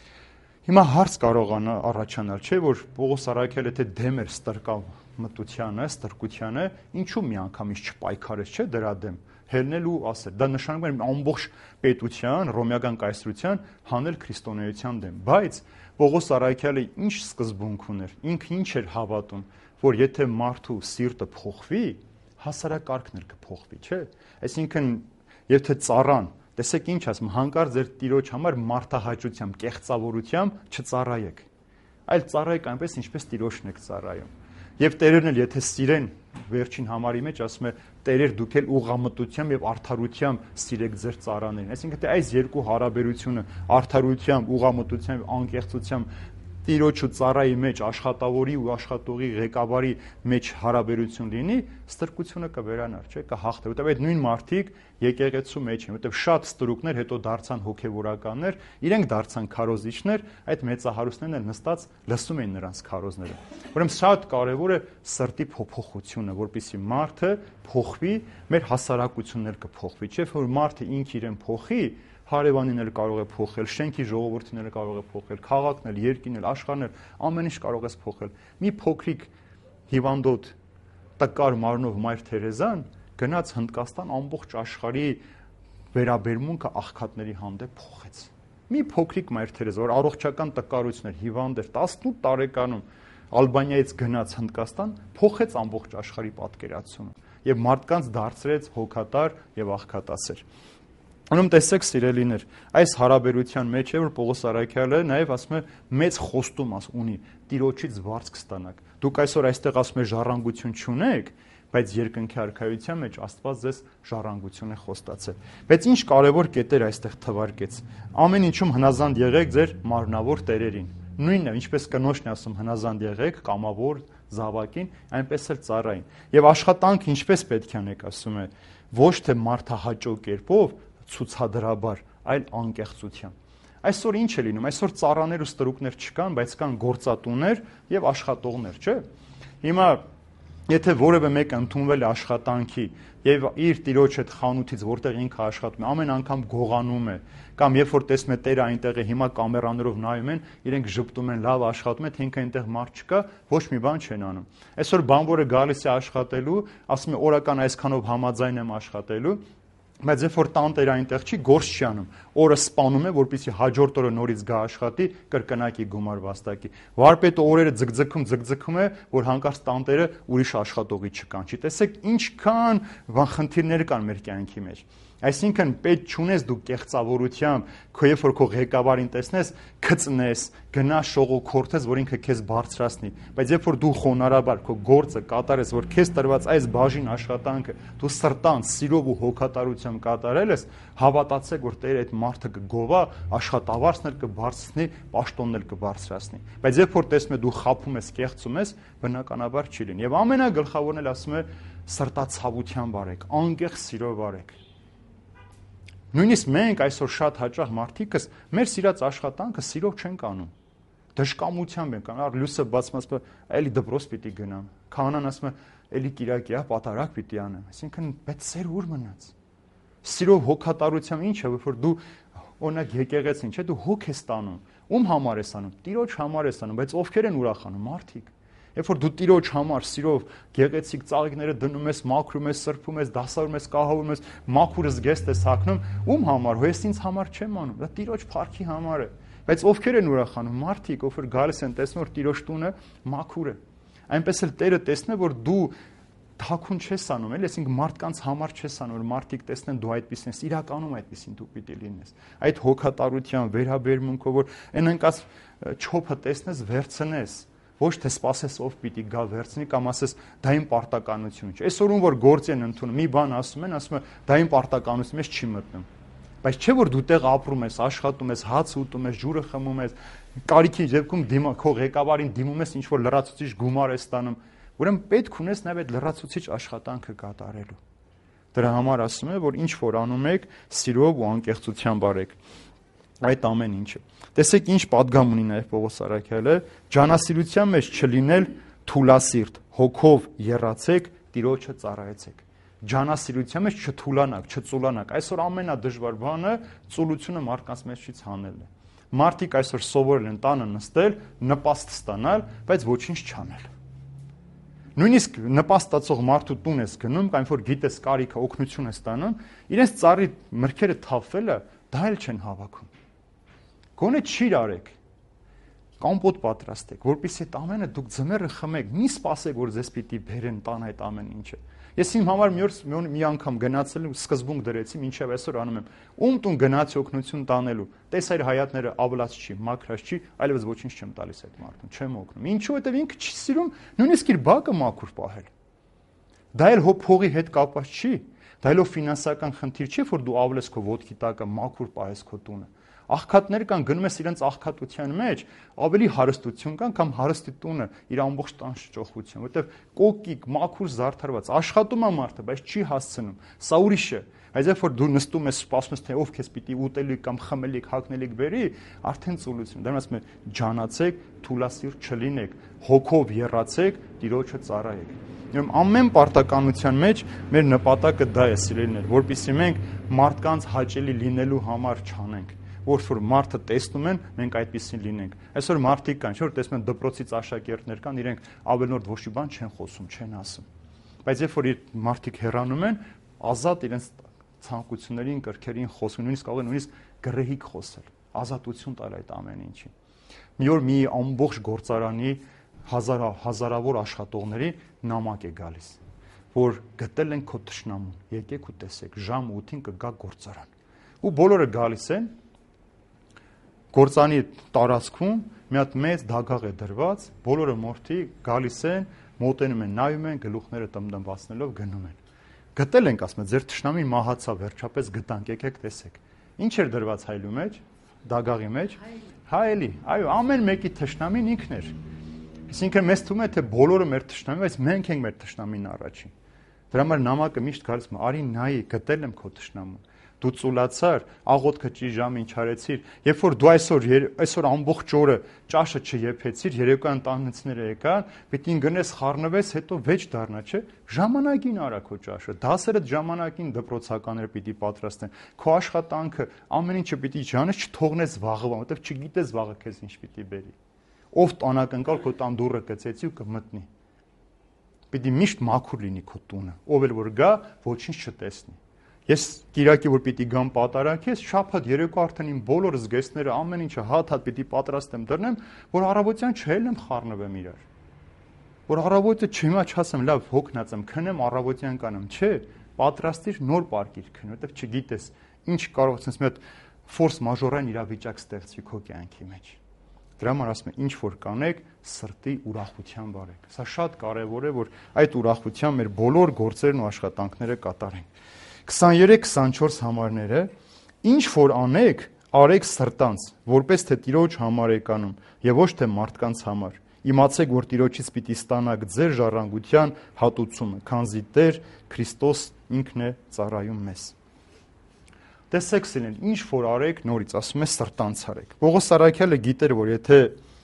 Հիմա հարց կարողանա առաջանալ, չէ՞ որ Պողոս առաքյալը եթե դեմ էր ստրկամտությանը, ստրկությանը, ինչու մի անգամից չպայքարեց, չէ՞ դրա դեմ, հելնել ու ասել։ Դա նշանակում է ամբողջ պետության, ռոմեական կայսրության հանել քրիստոնեության դեմ։ Բայց Պողոս առաքյալը ինչ սկզբունք ուներ, ինքը ինչ էր հավատում, որ եթե մարդու սիրտը փոխվի, հասարակարգն էլ կփոխվի, չէ՞։ Այսինքն, եթե ծառան, տեսեք ինչ ասում, հանկարծ ձեր Տիրոջ համար մարդահաճությամբ, կեղծավորությամբ չծառայեք, այլ ծառայեք այնպես, ինչպես Տիրոջն եք ծառայում։ Եվ տերերն էլ եթե սիրեն, վերջին համարի մեջ ասում է, տերեր դուք էլ ուղղամտությամբ եւ արդարությամբ սիրեք ձեր ծառաներին։ Այսինքն, թե այս երկու հարաբերությունը արդարությամբ, ուղղամտությամբ, անկեղծությամբ Տիրոջ ու ծառայի մեջ աշխատավորի ու աշխատողի ղեկավարի մեջ հարաբերություն լինի, ստրկությունը կվերանար, չէ՞, կհաղթի, որտեղ այդ նույն մարդիկ եկեղեցու մեջ են, որտեղ շատ ստրուկներ հետո դարձան հոգևորականներ, իրենք դարձան քարոզիչներ, այդ մեծահարուստներն էլ նստած լսում էին նրանց քարոզները։ Ուրեմն շատ կարևոր է սրտի փոփոխությունը, որպեսզի մարդը փոխվի, մեր հասարակությունն էլ կփոխվի, չէ՞ որ մարդը ինքը իրեն փոխի, հարևանին էլ կարող է փոխել, շենքի ժողովրդին էլ կարող է փոխել, քաղաքն էլ, երկին էլ, աշխարհն էլ, ամեն ինչ կարող ես փոխել։ Մի փոքրիկ հիվանդոտ տկար մարմնով Մայր Թերեզան գնաց Հնդկաստան, ամբողջ աշխարհի վերաբերմունքը աղքատների հանդեպ փոխեց։ Մի փոքրիկ Մայր Թերեզա, որ առողջական տկարություն էր, հիվանդ էր, տասնութ տարեկանում Ալբանիայից գնաց Հնդկաստան, փոխեց ամբողջ աշխարհի պատկերացումը եւ մարդկանց դարձրեց հոգատար եւ աղքատասեր։ Ուրեմն տեսեք սիրելիներ, այս հարաբերության մեջ է որ Պողոս առաքյալը նաև ասում է մեծ խոստում ունի Տիրոջից վարձք ստանաք։ Դուք այսօր այստեղ ասում եք ժառանգություն չունեք, բայց երկնքի արքայության մեջ Աստված ձեզ ժառանգություն է խոստացել։ Բայց ինչ կարևոր կետեր այստեղ թվարկեց։ Ամեն ինչում հնազանդ եղեք ձեր մարմնավոր տերերին։ Նույնն է, ինչպես կնոջն է ասում հնազանդ եղեք կամավոր զավակին, այնպես էլ ծառային։ Եվ աշխատանք ինչպես պետք է անեք, ասում է, ոչ թե մարդահաճո կերպով ցուցադրաբար, այլ անկեղծությամբ։ Այսօր ինչ է լինում, այսօր ծառաներ ու ստրուկներ չկան, բայց կան գործատուներ եւ աշխատողներ, չէ՞։ Հիմա եթե որևէ մեկը ընդունվել է աշխատանքի եւ իր Տիրոջ հետ խանութից, որտեղ ինքը աշխատում է, ամեն անգամ գողանում է, կամ երբ որ տեսնում է տերը այնտեղ է, հիմա կամերաներով նայում են, իրենք ժպտում են, լավ աշխատում է, թե ինքը այնտեղ մարդ չկա, ոչ մի բան չեն անում։ Այսօր բանվորը գալիս է աշխատելու, ասում է օրական այսքանով համաձայն եմ աշխատելու, Բայց երբ որ տանտերը այնտեղ չի, գործ չի անում։ Օրը սպանում է, որպեսզի հաջորդ օրը նորից գա աշխատի, կրկնակի գումար վաստակի։ Վարպետը օրերը ձգձգում, ձգձգում է, որ հանկարծ տանտերը ուրիշ աշխատողի չկան։ Չի տեսեք ինչքան բան խնդիրներ կան մեր կյանքի մեջ։ Այսինքն պետք չունես դու կեղծավորությամբ, քո երբ որ քո ղեկավարին տեսնես, գծնես, գնաս շողոքորթես, որ ինքը քեզ բարձրացնի, բայց երբ որ դու խոնարհաբար քո գործը կատարես, որ քեզ տրված այս բաժին աշխատանքը դու սրտանց, սիրով ու հոգատարությամբ կատարել ես, հավատացեք, որ Տերը այդ մարդը կգովա, աշխատավարձն էլ կբարձրացնի, պաշտոնն էլ կբարձրացնի։ Բայց երբ որ տեսնում ես դու խաբում ես, կեղծում ես, բնականաբար չի լինի։ Եվ ամենագլխավորն էլ ասում է սրտացավությամբ արեք, անկեղծ սիրով արեք։ Նույնիսկ մենք այսօր շատ հաճախ մարդիկս մեր սիրած աշխատանքը սիրով չենք անում։ Դժկամությամբ ենք անում, լույսը բացված, էլի դպրոց պիտի գնամ։ Քահանան ասում է, էլի կիրակի է, պատարակ պիտի անեմ։ Այսինքն բայց սեր ուր մնաց։ Սիրով հոգատարությամբ ինչ է, որ դու օրինակ եկեղեցին, չէ՞, դու հոգ ես տանում։ Ում համար ես անում։ Տիրոջ համար ես անում, բայց ովքեր են ուրախանում, մարդիկ։ Երբ որ դու Տիրոջ համար սիրով գեղեցիկ ծաղիկները դնում ես, մաքրում ես, սրբում ես, դասավորում ես, կահավում ես, մաքուր զգեստ ես հագնում, ում համար, հո ես ինձ համար չեմ անում, դա Տիրոջ փառքի համար է։ Բայց ովքեր են ուրախանում, մարդիկ, ովքեր գալիս են տեսնում, որ Տիրոջ տունը մաքուր է։ Այնպես էլ Տերը տեսնում է, որ դու թաքուն չես անում, էլ այսինքն մարդկանց համար չես անում, որ մարդիկ տեսնեն դու այդպեսին ես, իրականում այդպեսին դու պիտի լինես։ Այդ հոգատարության վերաբերմունքով, որ այն ընկած չոփը տեսնես, վերցնես, ոչ թե սпасես ով պիտի գա վերցնի կամ ասես դա իմ պարտականություն չէ։ Այսօրում որ գործ են ընդունում, մի բան ասում են, ասում են դա իմ պարտականություն ես չի մտնում։ Բայց չէ որ դու տեղ ապրում ես, աշխատում ես, հաց ուտում ես, ջուրը խմում ես, կարիքի դեպքում դիմա քո ղեկավարին դիմում ես, ինչ որ լրացուցիչ գումար ես ստանում, ուրեմն պետք ունես նաև այդ լրացուցիչ աշխատանքը կատարելու։ Դրա համար ասում է, որ ինչ որ անում եք, սիրով ու անկեղծությամբ արեք։ Այդ ամեն ինչը։ Տեսեք ինչ պատգամ ունի նաև Պողոս Արաքյալը, ջանասիրության մեջ չլինել թուլասիրտ, հոգով եռացեք, Տիրոջը ծառայեցեք։ Ջանասիրության մեջ չթուլանաք, չծուլանաք։ Այսօր ամենադժվար բանը ծուլությունը մարդկանց մեջից հանելն է։ Մարդիկ այսօր սովորել են տանը նստել, նպաստ ստանալ, բայց ոչինչ չանել։ Նույնիսկ նպաստացող մարդու տուն ես գնում, կամ որ գիտես կարիքը օգնություն ես ստանում, իրենց ծառի մրգերը թափվելը դա էլ չեն հավաքում։ Գոնե ճիր արեք, կամպոտ պատրաստեք, որպեսզի այդ ամենը դուք ձմեռը խմեք, մի սպասեք, որ ձեզ պիտի բերեն տան այդ ամեն ինչը։ Ես իմ համար մի օր մի անգամ գնացել ու սկզբունք դրեցի, մինչև այսօր անում եմ։ Ում տուն գնացի օգնություն տանելու, տեսա իր հայատները ավլած չի, մաքրած չի, այլևս ոչինչ չեմ տալիս այդ մարդուն, չեմ օգնում։ Ինչու՞, որտեվ ինքը չի սիրում նույնիսկ իր բակը մաքուր պահել։ Դա էլ հո փողի հետ կապված չի, դա էլ ֆինանսական խնդիր չի, որ դու ավլես քո ոտքի տակը մաքուր պահես քո տունը։ Աղքատներ կան, գնում ես իրենց աղքատության մեջ, ավելի հարստություն կան, կամ հարստի տունը իր ամբողջ տան շճոխություն, որտեվ կոկիկ, մաքուր, զարդարված, աշխատում է մարդը, բայց չի հասցնում։ Սա ուրիշ է։ Բայց երբ որ դու նստում ես, սպասում ես, թե ով քեզ պիտի ուտելիք կամ խմելիք, հագնելիք բերի, արդեն ծուլություն։ Դա ասում է ջանացեք, թուլասիրտ չլինեք, հոգով եռացեք, Տիրոջը ծառայեք։ Ուրեմն ամեն պարտականության մեջ մեր նպատակը դա է, սիրելիներ, որպեսզի մենք մարդկանց հաճելի լինելու համար չանենք, որ որ մարդը տեսնում են, մենք այդպեսին լինենք։ Այսօր մարդիկ կան, չէ՞ որ տեսնում են դպրոցից աշակերտներ կան, իրենք ավելորդ ոչ մի բան չեն խոսում, չեն ասում։ Բայց երբ որ մարդիկ հեռանում են, ազատ իրենց ցանկություններին, կրքերին խոսում, նույնիսկ կարող են նույնիսկ գրեհիկ խոսել, ազատություն տալ այդ ամեն ինչին։ Մի օր մի ամբողջ գործարանի հազար հազարավոր աշխատողների նամակ է գալիս, որ գտել են քո թշնամուն, եկեք ու տեսեք, ժամ ութին կգա գործարան։ Ու բոլորը գալիս են, գործանի տարածքում մի հատ մեծ դագաղ է դրված, բոլորը մորթի գալիս են, մոտենում են, նայում են, գլուխները տմտմբացնելով գնում են։ Գտել ենք, ասում են, ձեր թշնամին մահացավ, վերջապես գտանք, եկեք տեսեք։ Ինչ էր դրված հայլու մեջ, դագաղի մեջ։ Հայելի, այո, ամեն մեկի թշնամին ինքն էր։ Այսինքն մեզ թվում է, թե բոլորը մեր թշնամին, բայց մենք ենք մեր թշնամին առաջին։ Դրա համար նամակը միշտ գալիս է, արի նայի, գտել եմ քո թշնամուն։ Դու ծուլացար, աղոթքը ճիշտ ժամին չարեցիր, երբ որ դու այսօր այսօր ամբողջ օրը ճաշը չեփեցիր, երեկոյան տանիցները եկան, պետք է գնես խառնվես, հետո վեճ դառնա, չէ՞։ Ժամանակին արա քո ճաշը, դասերդ ժամանակին դպրոցականները պիտի պատրաստեն։ Քո աշխատանքը, ամեն ինչը պիտի ջանես, չթողնես վաղվա, որովհետև չգիտես վաղը քեզ ինչ պիտի բերի։ Ով տանակնկալ քո տան դուռը կծեցի ու կմտնի։ Պիտի միշտ մաքուր լինի քո տունը, ով էլ որ գա, ոչինչ չտեսնի։ Ես Կիրակի որ պիտի գամ պատարագես, շաբաթ երեկո արդեն իմ բոլոր զգեստները ամեն ինչը հատ-հատ պիտի պատրաստեմ դրնեմ, որ առավոտյան չելնեմ խառնվեմ իրար։ Որ առավոտը չիմա չասեմ, լավ հոգնած եմ, քնեմ առավոտյան կանեմ, չէ, պատրաստիր նոր պարկիր քնի, որտեղ չգիտես ինչ կարող ես մի հատ ֆորս մաժորային իրավիճակ ստեղծի քո կյանքի մեջ։ Դրա համար ասում եմ, ինչ որ կանեք, սրտի ուրախությամբ արեք։ Սա շատ կարևոր է, որ այդ ուրախությամբ մեր բոլոր գործերն ու աշխատանքները կատարենք։ քսաներեք քսանչորս համարները, ինչ որ անեք, արեք սրտանց, որպես թե Տիրոջ համար եք անում, եւ ոչ թե մարդկանց համար։ Իմացեք, որ Տիրոջից պիտի ստանաք ձեր ժառանգության հատուցումը, քանզի Տեր Քրիստոս ինքն է ծառայում մեզ։ Տեսեք սիրելին, ինչ որ արեք, նորից ասում է սրտանց արեք։ Պողոս Արաքյալը գիտեր, որ եթե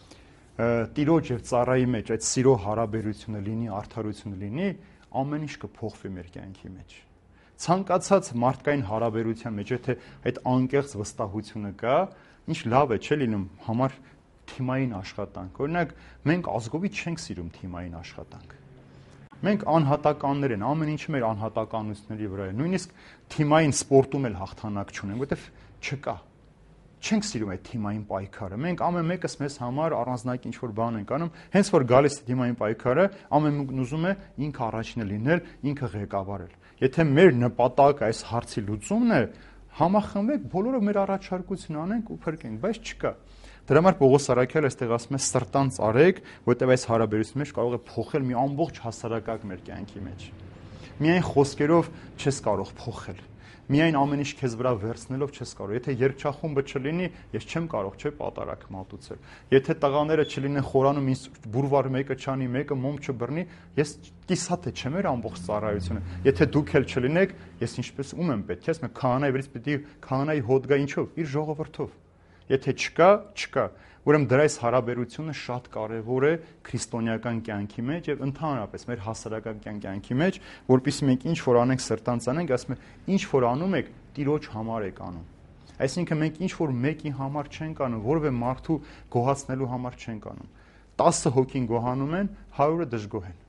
Տիրոջ եւ ծառայի մեջ այդ սիրո հարաբերությունը լինի, արդարությունը լինի, ամեն ինչ կփոխվի մեր կյանքի մեջ։ Ցանկացած մարդկային հարաբերության մեջ, եթե այդ անկեղծ վստահությունը կա, ինչ լավ է, չէ՞ լինում համար թիմային աշխատանք։ Օրինակ, մենք ազգովից չենք սիրում թիմային աշխատանք։ Մենք անհատականներ են, ամեն ինչը մեր անհատականությունների վրա է։ Նույնիսկ թիմային սպորտում էլ հաղթանակ չունենք, որովհետև չկա։ Չենք սիրում այդ թիմային պայքարը։ Մենք ամեն մեկս մեզ համար առանձնակ ինչ-որ բան ենք անում, հենց որ գալիս է թիմային պայքարը, ամեն մեկն ուզում է ինքը առաջինը լինել, ինքը ղեկավարել։ Եթե մեր նպատակը այս հարցի լուծումն է, համախմբեք, բոլորը մեր առաջարկությունը անենք ու փրկենք, բայց չկա։ Դրա համար Պողոս Արաքյալը այստեղ ասում է սրտանց արեք, որտեղ այս հարաբերության մեջ կարող է փոխել մի ամբողջ հասարակակ մեր կյանքի մեջ։ Միայն խոսքերով չես կարող փոխել։ Միայն ամեն ինչ քեզ վրա վերցնելով չես կարող։ Եթե երգչախումբը չլինի, ես չեմ կարող չէ պատարակ մատուցել։ Եթե տղաները չլինեն խորանում, ինձ բուրվար մեկը չանի, մեկը մոմ չբռնի, ես կիսատ չեմ էր ամբողջ ծառայությունը։ Եթե դուք էլ չլինեք, ես ինչպես ում եմ պետք է, ասում եմ քահանայի վրից պիտի քահանայի հոտ գա ինչով, իր ժողովրդով։ Եթե չկա, չկա։ Ուրեմն դրա այս հարաբերությունը շատ կարևոր է քրիստոնեական կյանքի մեջ եւ ընդհանրապես մեր հասարակական կյանքի մեջ, որpիսի մենք ինչ որ անենք սրտանց անենք, ասում եմ, ինչ որ անում եք, Տիրոջ համար եք անում։ Այսինքն մենք ինչ որ մեկի համար չենք անում, որևէ մարդու գոհացնելու համար չենք անում։ տասը հոգին գոհանում են, հարյուրը դժգոհ են։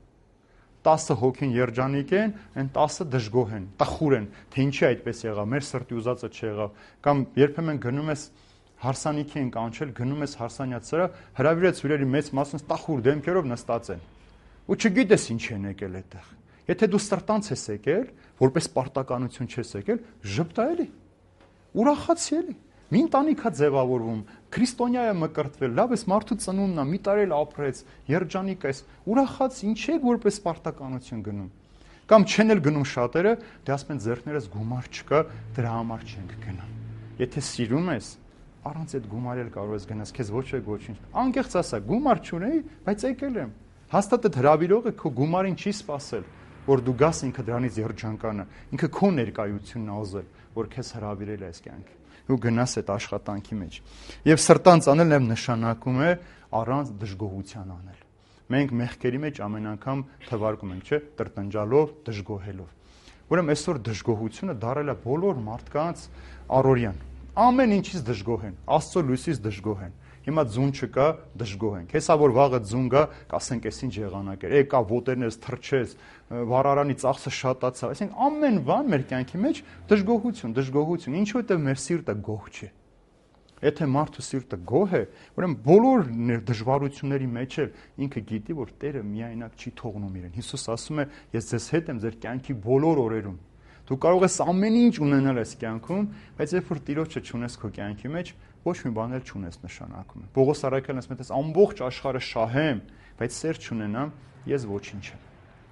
տասը հոգին երջանիկ են, այն տասը դժգոհ են, տխուր են, թե ինչի այդպես եղավ, մեր սրտի ուզածը չեղավ։ Կամ երբեմն գնում ես հարսանիքի են կանչել, գնում ես հարսանյաց սրա, հրավիրեց հյուրերի մեծ մասն տախուր դեմքերով նստած են։ Ու չգիտես ինչ են եկել այդտեղ։ Եթե դու սրտանց ես եկել, որպես պարտականություն չես եկել, ժպտա էլի։ Ուրախացի էլի։ Մի ընտանիք է ձևավորվում, քրիստոնյա է մկրտվել, լավ էս մարդու ծնունդն է, մի տարի էլ ապրեց, երջանիկ ես, ուրախաց ինչ եք որպես պարտականություն գնում։ Կամ չեն էլ գնում շատերը, դե ասում են ձեռքներս գումար չկա, դրա համար չենք գնում։ Եթե սիրում ես, առանց այդ գումարի էլ կարող ես գնաս, քեզ ոչ է ոչինչ։ Անկեղծ ասա, գումար չունեի, բայց եկել եմ։ Հաստատ այդ հրավիրողը քո գումարին չի սпасել, որ դու գաս ինքը դրանից երջանկանը, ինքը քո ներկայությունն է ուզել, որ քեզ հրավիրել է այս կյանքը։ Ու գնաս այդ աշխատանքի մեջ։ Եվ սրտանց անելն էլ նշանակում է առանց դժգոհության անել։ Մենք մեղքերի մեջ ամեն անգամ թվարկում ենք, չէ՞, տրտնջալով, դժգոհելով։ Ուրեմն այսօր դժգոհությունը դարել է բոլոր մարդկանց առօրյան։ Ամեն ինչից դժգոհ են, Աստծո լույսից դժգոհ են։ Հիմա ձուն չկա, դժգոհ ենք։ Հեսա որ վաղը ձուն գա, կասենք էս ինչ եղանակ էր։ Եկա ոտերներս թրջեց, վառարանի ծախսը շատացավ։ Այսինքն ամեն բան մեր կյանքի մեջ դժգոհություն, դժգոհություն։ Ինչու՞ է մեր սիրտը գոհ չէ։ Եթե մարդու սիրտը գոհ է, ուրեմն բոլոր դժվարությունների մեջ էլ ինքը գիտի, որ Տերը միայնակ չի թողնում իրեն։ Հիսուս ասում է, ես ձեզ հետ եմ ձեր կյանքի բոլոր օրերում։ Դու կարող ես ամեն ինչ ունենալ այս կյանքում, բայց երբ որ Տիրոջը չունես քո կյանքի մեջ, ոչ մի բան էլ չունես նշանակում է։ Պողոս Արաքյալն ասում է, ես ամբողջ աշխարհը շահեմ, բայց սեր չունենամ, ես ոչինչ եմ։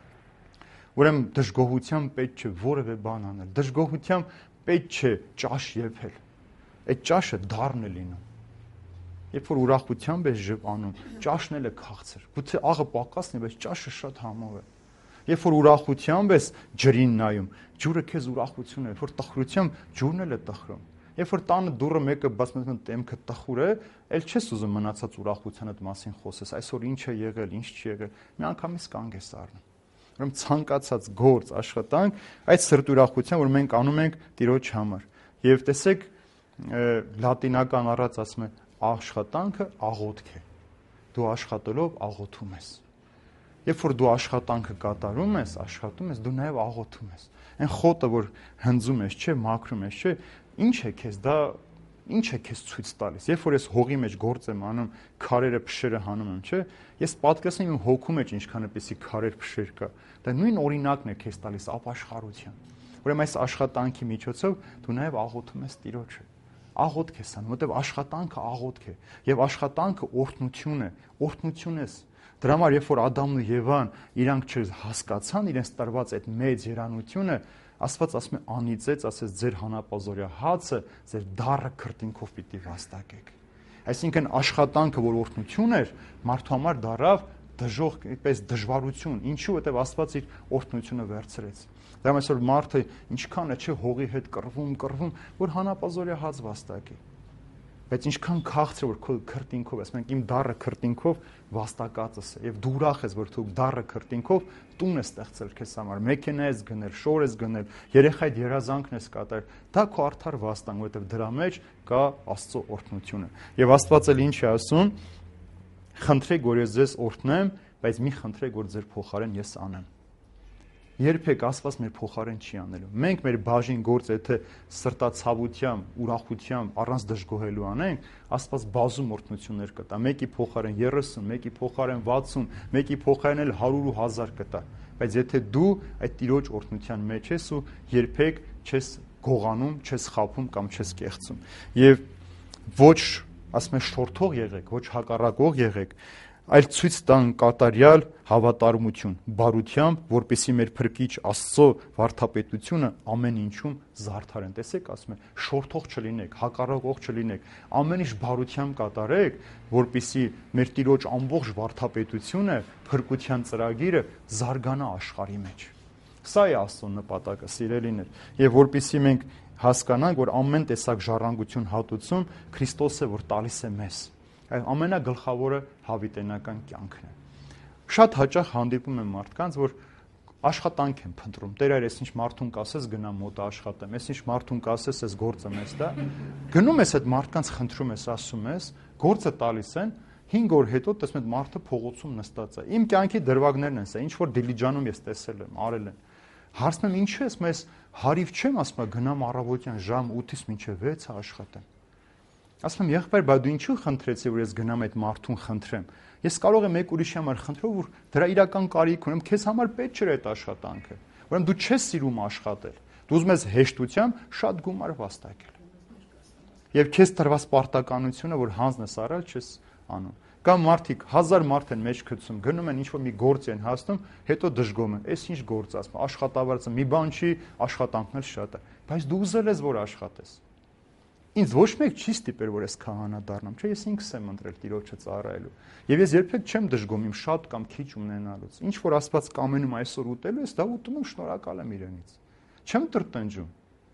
Ուրեմն դժգոհությամբ պետք չէ որևէ բան անել։ Դժգոհությամբ պետք չէ ճաշ եփել։ Այդ ճաշը դառն է լինում։ Երբ որ ուրախությամբ ես անում, ճաշն էլ է քաղցր։ Գուցե աղը պակասն է, բայց ճաշը շատ համով է։ Երբ որ ուրախությամբ ես ջրին նայում, ջուրը քեզ ուրախություն է, որ տխրությամբ ջուրն էլ է տխրում։ Երբ որ տանը դուռը մեկը բաց մտնում դեմքը տխուր է, ել չես ուզում մնացած ուրախությանդ մասին խոսես, այսօր ինչ է եղել, ինչ չի եղել, մի անգամից կանգ ես առնում։ Ուրեմն ցանկացած գործ, աշխատանք, այդ սրտ ուրախության, որ մենք անում ենք Տիրոջ համար։ Եվ տեսեք, լատինական առած ասում է, աշխատանքը աղոթք է։ Դու աշխատելով աղոթում ես։ Երբ որ դու աշխատանքը կատարում ես, աշխատում ես, դու նաև աղոթում ես։ Այն խոտը, որ հնձում ես, չէ, մաքրում ես, չէ, ինչ է քեզ դա ինչ է քեզ ցույց տալիս։ Երբ որ ես հողի մեջ գործ եմ անում, քարերը, փշերը հանում եմ, չէ, ես պատկերացնում եմ հոգու մեջ ինչքան էպիսի քարեր, փշեր կա։ Դա նույն օրինակն է քեզ տալիս ապաշխարության։ Ուրեմն այս աշխատանքի միջոցով դու նաև աղոթում ես Տիրոջը։ Աղոթք ես անում, որտեղ աշխատանքը աղոթք է, եւ աշխատանքը օրհնություն է, օրհնություն ես։ Դրա համար երբ որ Ադամն ու Եվան իրանք չհասկացան իրենց տրված այդ մեծ երանությունը, Աստված ասում է անիծեց, ասեց ձեր հանապազորյա հացը ձեր դառը քրտինքով պիտի վաստակեք։ Այսինքն աշխատանքը, որ օրհնություն էր, մարդու համար դառավ դժող, այդպես դժվարություն։ Ինչու՞, որտեղ Աստված իր օրհնությունը վերցրեց։ Դա այսօր մարդը ինչքան է չէ հողի հետ կռվում, կռվում, որ հանապազորյա հաց վաստակի։ Բայց ինչքան քաղցր որ քո քրտինքով ես, մենք իմ դառը քրտինքով վաստակածս է, եւ դու ուրախ ես, որ դու դառը քրտինքով տուն ես ստեղծել քեզ համար, մեքենա ես գնել, շոր ես գնել, երեխայդ երազանքն ես կատարել, դա քո արդար վաստան, որովհետեւ դրա մեջ կա Աստծո օրհնությունը։ Եվ Աստված էլ ինչ է ասում, խնդրեք, որ ես ձեզ օրհնեմ, բայց մի խնդրեք, որ ձեր փոխարեն ես անեմ։ Երբեք Աստված մեր փոխարեն չի անելու։ Մենք մեր բաժին գործը եթե սրտացավությամբ, ուրախությամբ, առանց դժգոհելու անենք, Աստված բազում օրհնություններ կտա։ Մեկի փոխարեն երեսուն, մեկի փոխարեն վաթսուն, մեկի փոխարեն էլ հարյուր ու հազար կտա։ Բայց եթե դու այդ Տիրոջ օրհնության մեջ ես ու երբեք չես գողանում, չես խաբում կամ չես կեղծում։ Եվ ոչ, ասում եմ, շորթող եղեք, ոչ հակառակող եղեք, այլ ցույց տան կատարյալ հավատարմություն, բարությամբ, որպեսզի մեր փրկիչ Աստծո վարդապետությունը ամեն ինչում զարդարեն։ Տեսեք, ասում է, շորթող չլինեք, հակառակող չլինեք, ամեն ինչ բարությամբ կատարեք, որպեսզի մեր Տիրոջ ամբողջ վարդապետությունը, փրկության ծրագիրը զարգանա աշխարհի մեջ։ Սա է Աստծո նպատակը, սիրելիներ, եւ որպեսզի մենք հասկանանք, որ ամեն տեսակ ժառանգություն, հատուցում Քրիստոս է, որ տալիս է մեզ։ Ամենագլխավորը հավիտենական կյանքն է։ Շատ հաճախ հանդիպում եմ մարդկանց, որ աշխատանք են փնտրում։ Տեր այր, ես ինչ մարդուն կասես գնամ մոտ աշխատեմ, ես ինչ մարդուն կասես ես գործը մեզ դա։ Գնում ես այդ մարդկանց խնդրում ես, ասում ես, գործը տալիս են, հինգ օր հետո տեսնում ես մարդը փողոցում նստած է։ Իմ կյանքի դրվագներն են սա, ինչ որ Դիլիջանում ես տեսել եմ, արել են։ Հարցնում եմ, ինչու ես, ես հարիվ չեմ, ասում եմ, գնամ առավոտյան ժամ ութից մինչև վեցը աշխատեմ։ Ասում եմ, եղբայր, բա դու ինչու խնդրեցի, որ ես գնամ այդ մարդուն խնդրեմ։ Ես կարող եմ մեկ ուրիշի համար խնդրել, որ դրա իրական կարիք ունեմ, քեզ համար պետք չէ այդ աշխատանքը։ Ուրեմն դու չես սիրում աշխատել։ Դու ուզում ես հեշտությամբ շատ գումար վաստակել։ Եվ քեզ տրված պարտականությունը, որ հանձն ես առել, չես անում։ Կամ մարդիկ հազար մարդ են մեջ գցում, գնում են ինչ-որ մի գործ են հասնում, հետո դժգոհում են։ Էս ինչ գործ ասում, աշխատավարձը մի բան չի, աշխատանքն էլ շատ է։ Բայց դու ուզել ես, որ աշխատես։ Ինձ ոչ մեկ չի ստիպել, որ ես քահանա դառնամ, չէ, ես ինքս եմ ընտրել Տիրոջը ծառայելու։ Եվ ես երբեք չեմ դժգոհում իմ շատ կամ քիչ ունենալուց։ Ինչ որ Աստված կամենում այսօր ուտելու ես, դա ուտում եմ, շնորհակալ եմ իրենից։ Չեմ տրտնջում։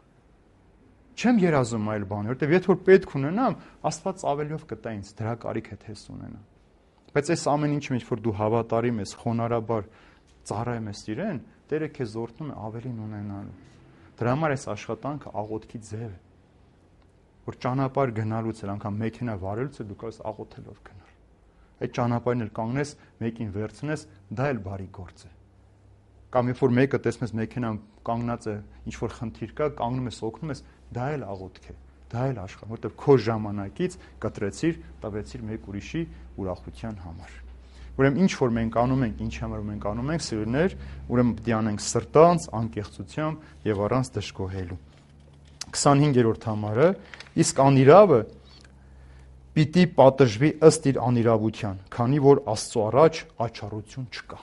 Չեմ երազում այլ բան, որտեվ եթե որ պետք ունենամ, Աստված ավելիով կտա ինձ, դրա կարիք է թես ունենա։ Բայց այս ամեն ինչի մեջ, որ դու հավատարիմ ես, խոնարհաբար ծառայում ես իրեն, Տերը քեզ օրհնում է ավելին ունենալու։ Դրա համար այս աշխատանքը աղոթքի ձև է, որ ճանապարհ գնալուց էլ անգամ մեքենա վարելուց էլ դու կարող ես աղոթելով գնալ։ Այդ ճանապարհին էլ կանգնես, մեկին վերցնես, դա էլ բարի գործ է։ Կամ երբ որ մեկը տեսնես մեքենան կանգնած է, ինչ որ խնդիր կա, կանգնում ես, օգնում ես, դա էլ աղոթք է, դա էլ աշխարհ, որտեղ քո ժամանակից կտրեցիր, տվեցիր մեկ ուրիշի ուրախության համար։ Ուրեմն ինչ որ մենք անում ենք, ինչ համար մենք անում ենք, սիրելիներ, ուրեմն պետք է անենք սրտանց, անկեղծությամբ եւ առանց դժգոհելու։ քսանհինգերորդ համարը, իսկ անիրավը պիտի պատժվի ըստ իր անիրավության, քանի որ Աստծո առաջ աչառություն չկա։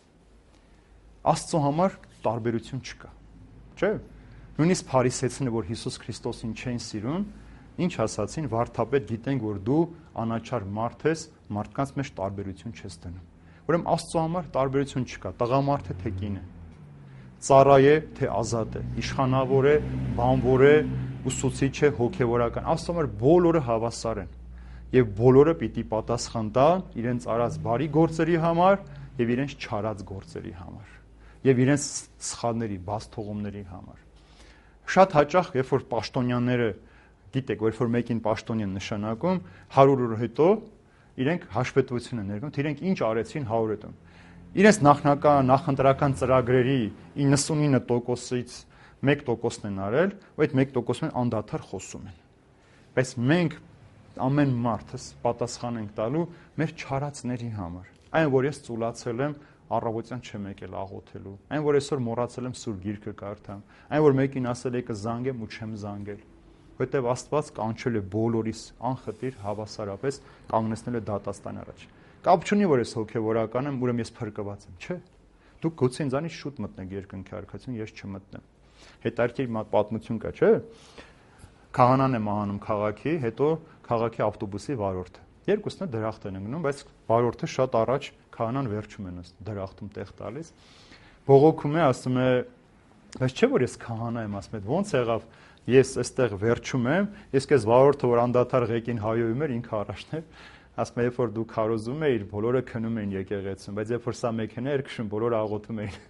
Աստծո համար տարբերություն չկա, չէ՞։ Նույնիսկ փարիսեցիները, որ Հիսուս Քրիստոսին չեն սիրում, ինչ ասացին, վարդապետ, գիտենք, որ դու անաչառ մարդ ես, մարդկանց մեջ տարբերություն չես դնում։ Ուրեմն Աստծո համար տարբերություն չկա, տղամարդ է թե կին է, ծառայ է թե ազատ է, իշխանավոր է, բանվոր է, ուսուցիչ է, հոգևորական։ Աստծո համար բոլորը հավասար են եւ բոլորը պիտի պատասխան տան իրենց արած բարի գործերի համար եւ իրենց չարած գործերի համար եւ իրենց սխալների, բացթողումների համար։ Շատ հաճախ, երբ որ պաշտոնյաները, գիտեք, երբ որ մեկին պաշտոնյա նշանակում, հարյուր օր հետո իրենք հաշվետվություն են ներկայացնում, թե իրենք ինչ արեցին հարյուր օր հետո։ իրենց նախնական նախընտրական ծրագրերի իննսունինը տոկոսից մեկ տոկոսն են արել, ու այդ մեկ տոկոսն անդադար խոսում են։ Բայց մենք ամեն մարդս պատասխան ենք տալու մեր չարածների համար։ Այն, որ ես ծուլացել եմ առավոտյան չեմ եկել աղոթելու, այն, որ այսօր մոռացել եմ Սուրբ Գիրքը կարդամ, այն, որ մեկին ասել եք զանգեմ ու չեմ զանգել, որտեղ Աստված կանչել է բոլորիս անխտիր հավասարապես կանգնեցնել է դատաստան առաջ։ Կապ չունի, որ ես հոգևորական եմ, ուրեմն ես փրկված եմ, չէ։ Դուք գուցե ինձանից շուտ մտնեք երկնքի արքայություն, ես չմտնեմ։ Հետարքիր պատմություն կա, չէ։ Քահանան է մահանում քաղաքի, հետո քաղաքի ավտոբուսի վարորդը։ Երկուսն էլ դրախտ են ընկնում, բայց վարորդը շատ առաջ, քահանան վերջում են դրախտում տեղ տալիս։ Բողոքում է, ասում է, բայց չէ որ ես քահանա եմ, ասում է, ո՞նց եղավ, ես այստեղ վերջում եմ, ես քեզ վարորդը որ անդադար ղեկին հայոյում էր, ինքը առաջն է, ասում է, երբ որ դու քարոզում էիր, բոլորը քնում էին եկեղեցում, բայց երբ որ սա մեքենա էր քշում, բոլորը աղոթում էին։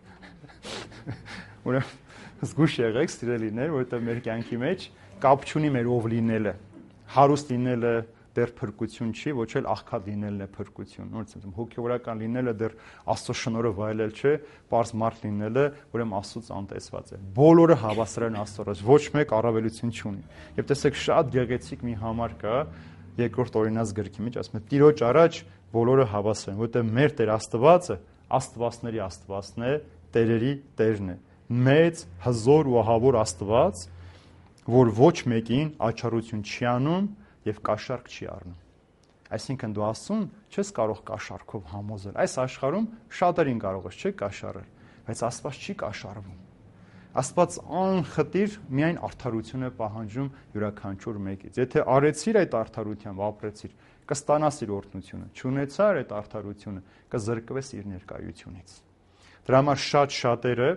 Ուրեմն զգուշ եղեք, սիրելիներ, որովհետև մեր կյանքի մեջ կապ չունի մեր ով լինելը, հարուստ լինելը դեռ փրկություն չի, ոչ էլ աղքատ լինելն է փրկություն։ Նորից ասեմ, հոգևորական լինելը դեռ Աստծո շնորհը վայելել չէ, պարզ մարդ լինելը, ուրեմն Աստծոց անտեսված է։ Բոլորը հավասար են Աստծո առաջ, ոչ մեկ առավելություն չունի։ Եվ տեսեք, շատ գեղեցիկ մի համար կա երկրորդ օրինաց գրքի մեջ, ասում է՝ Տիրոջ առաջ բոլորը հավասար են, որովհետև մեր Տեր Աստվածը Աստվածների Աստվածն է, Տերերի Տերն է։ Մեծ, հզոր ու ահավոր Աստված, որ ոչ մեկին աչառություն չի անում եւ կաշառք չի առնում։ Այսինքն դու Աստծուն չես կարող կաշառքով համոզել։ Այս աշխարհում շատերին կարող ես չէ կաշառել, բայց Աստված չի կաշառվում։ Աստված անխտիր միայն արդարություն է պահանջում յուրաքանչյուր մեկից։ Եթե արեցիր այդ արդարությամբ, ապրեցիր, կստանաս իր օրհնությունը։ Չունեցար այդ արդարությունը, կզրկվես իր ներկայությունից։ Դրա համար շատ շատերը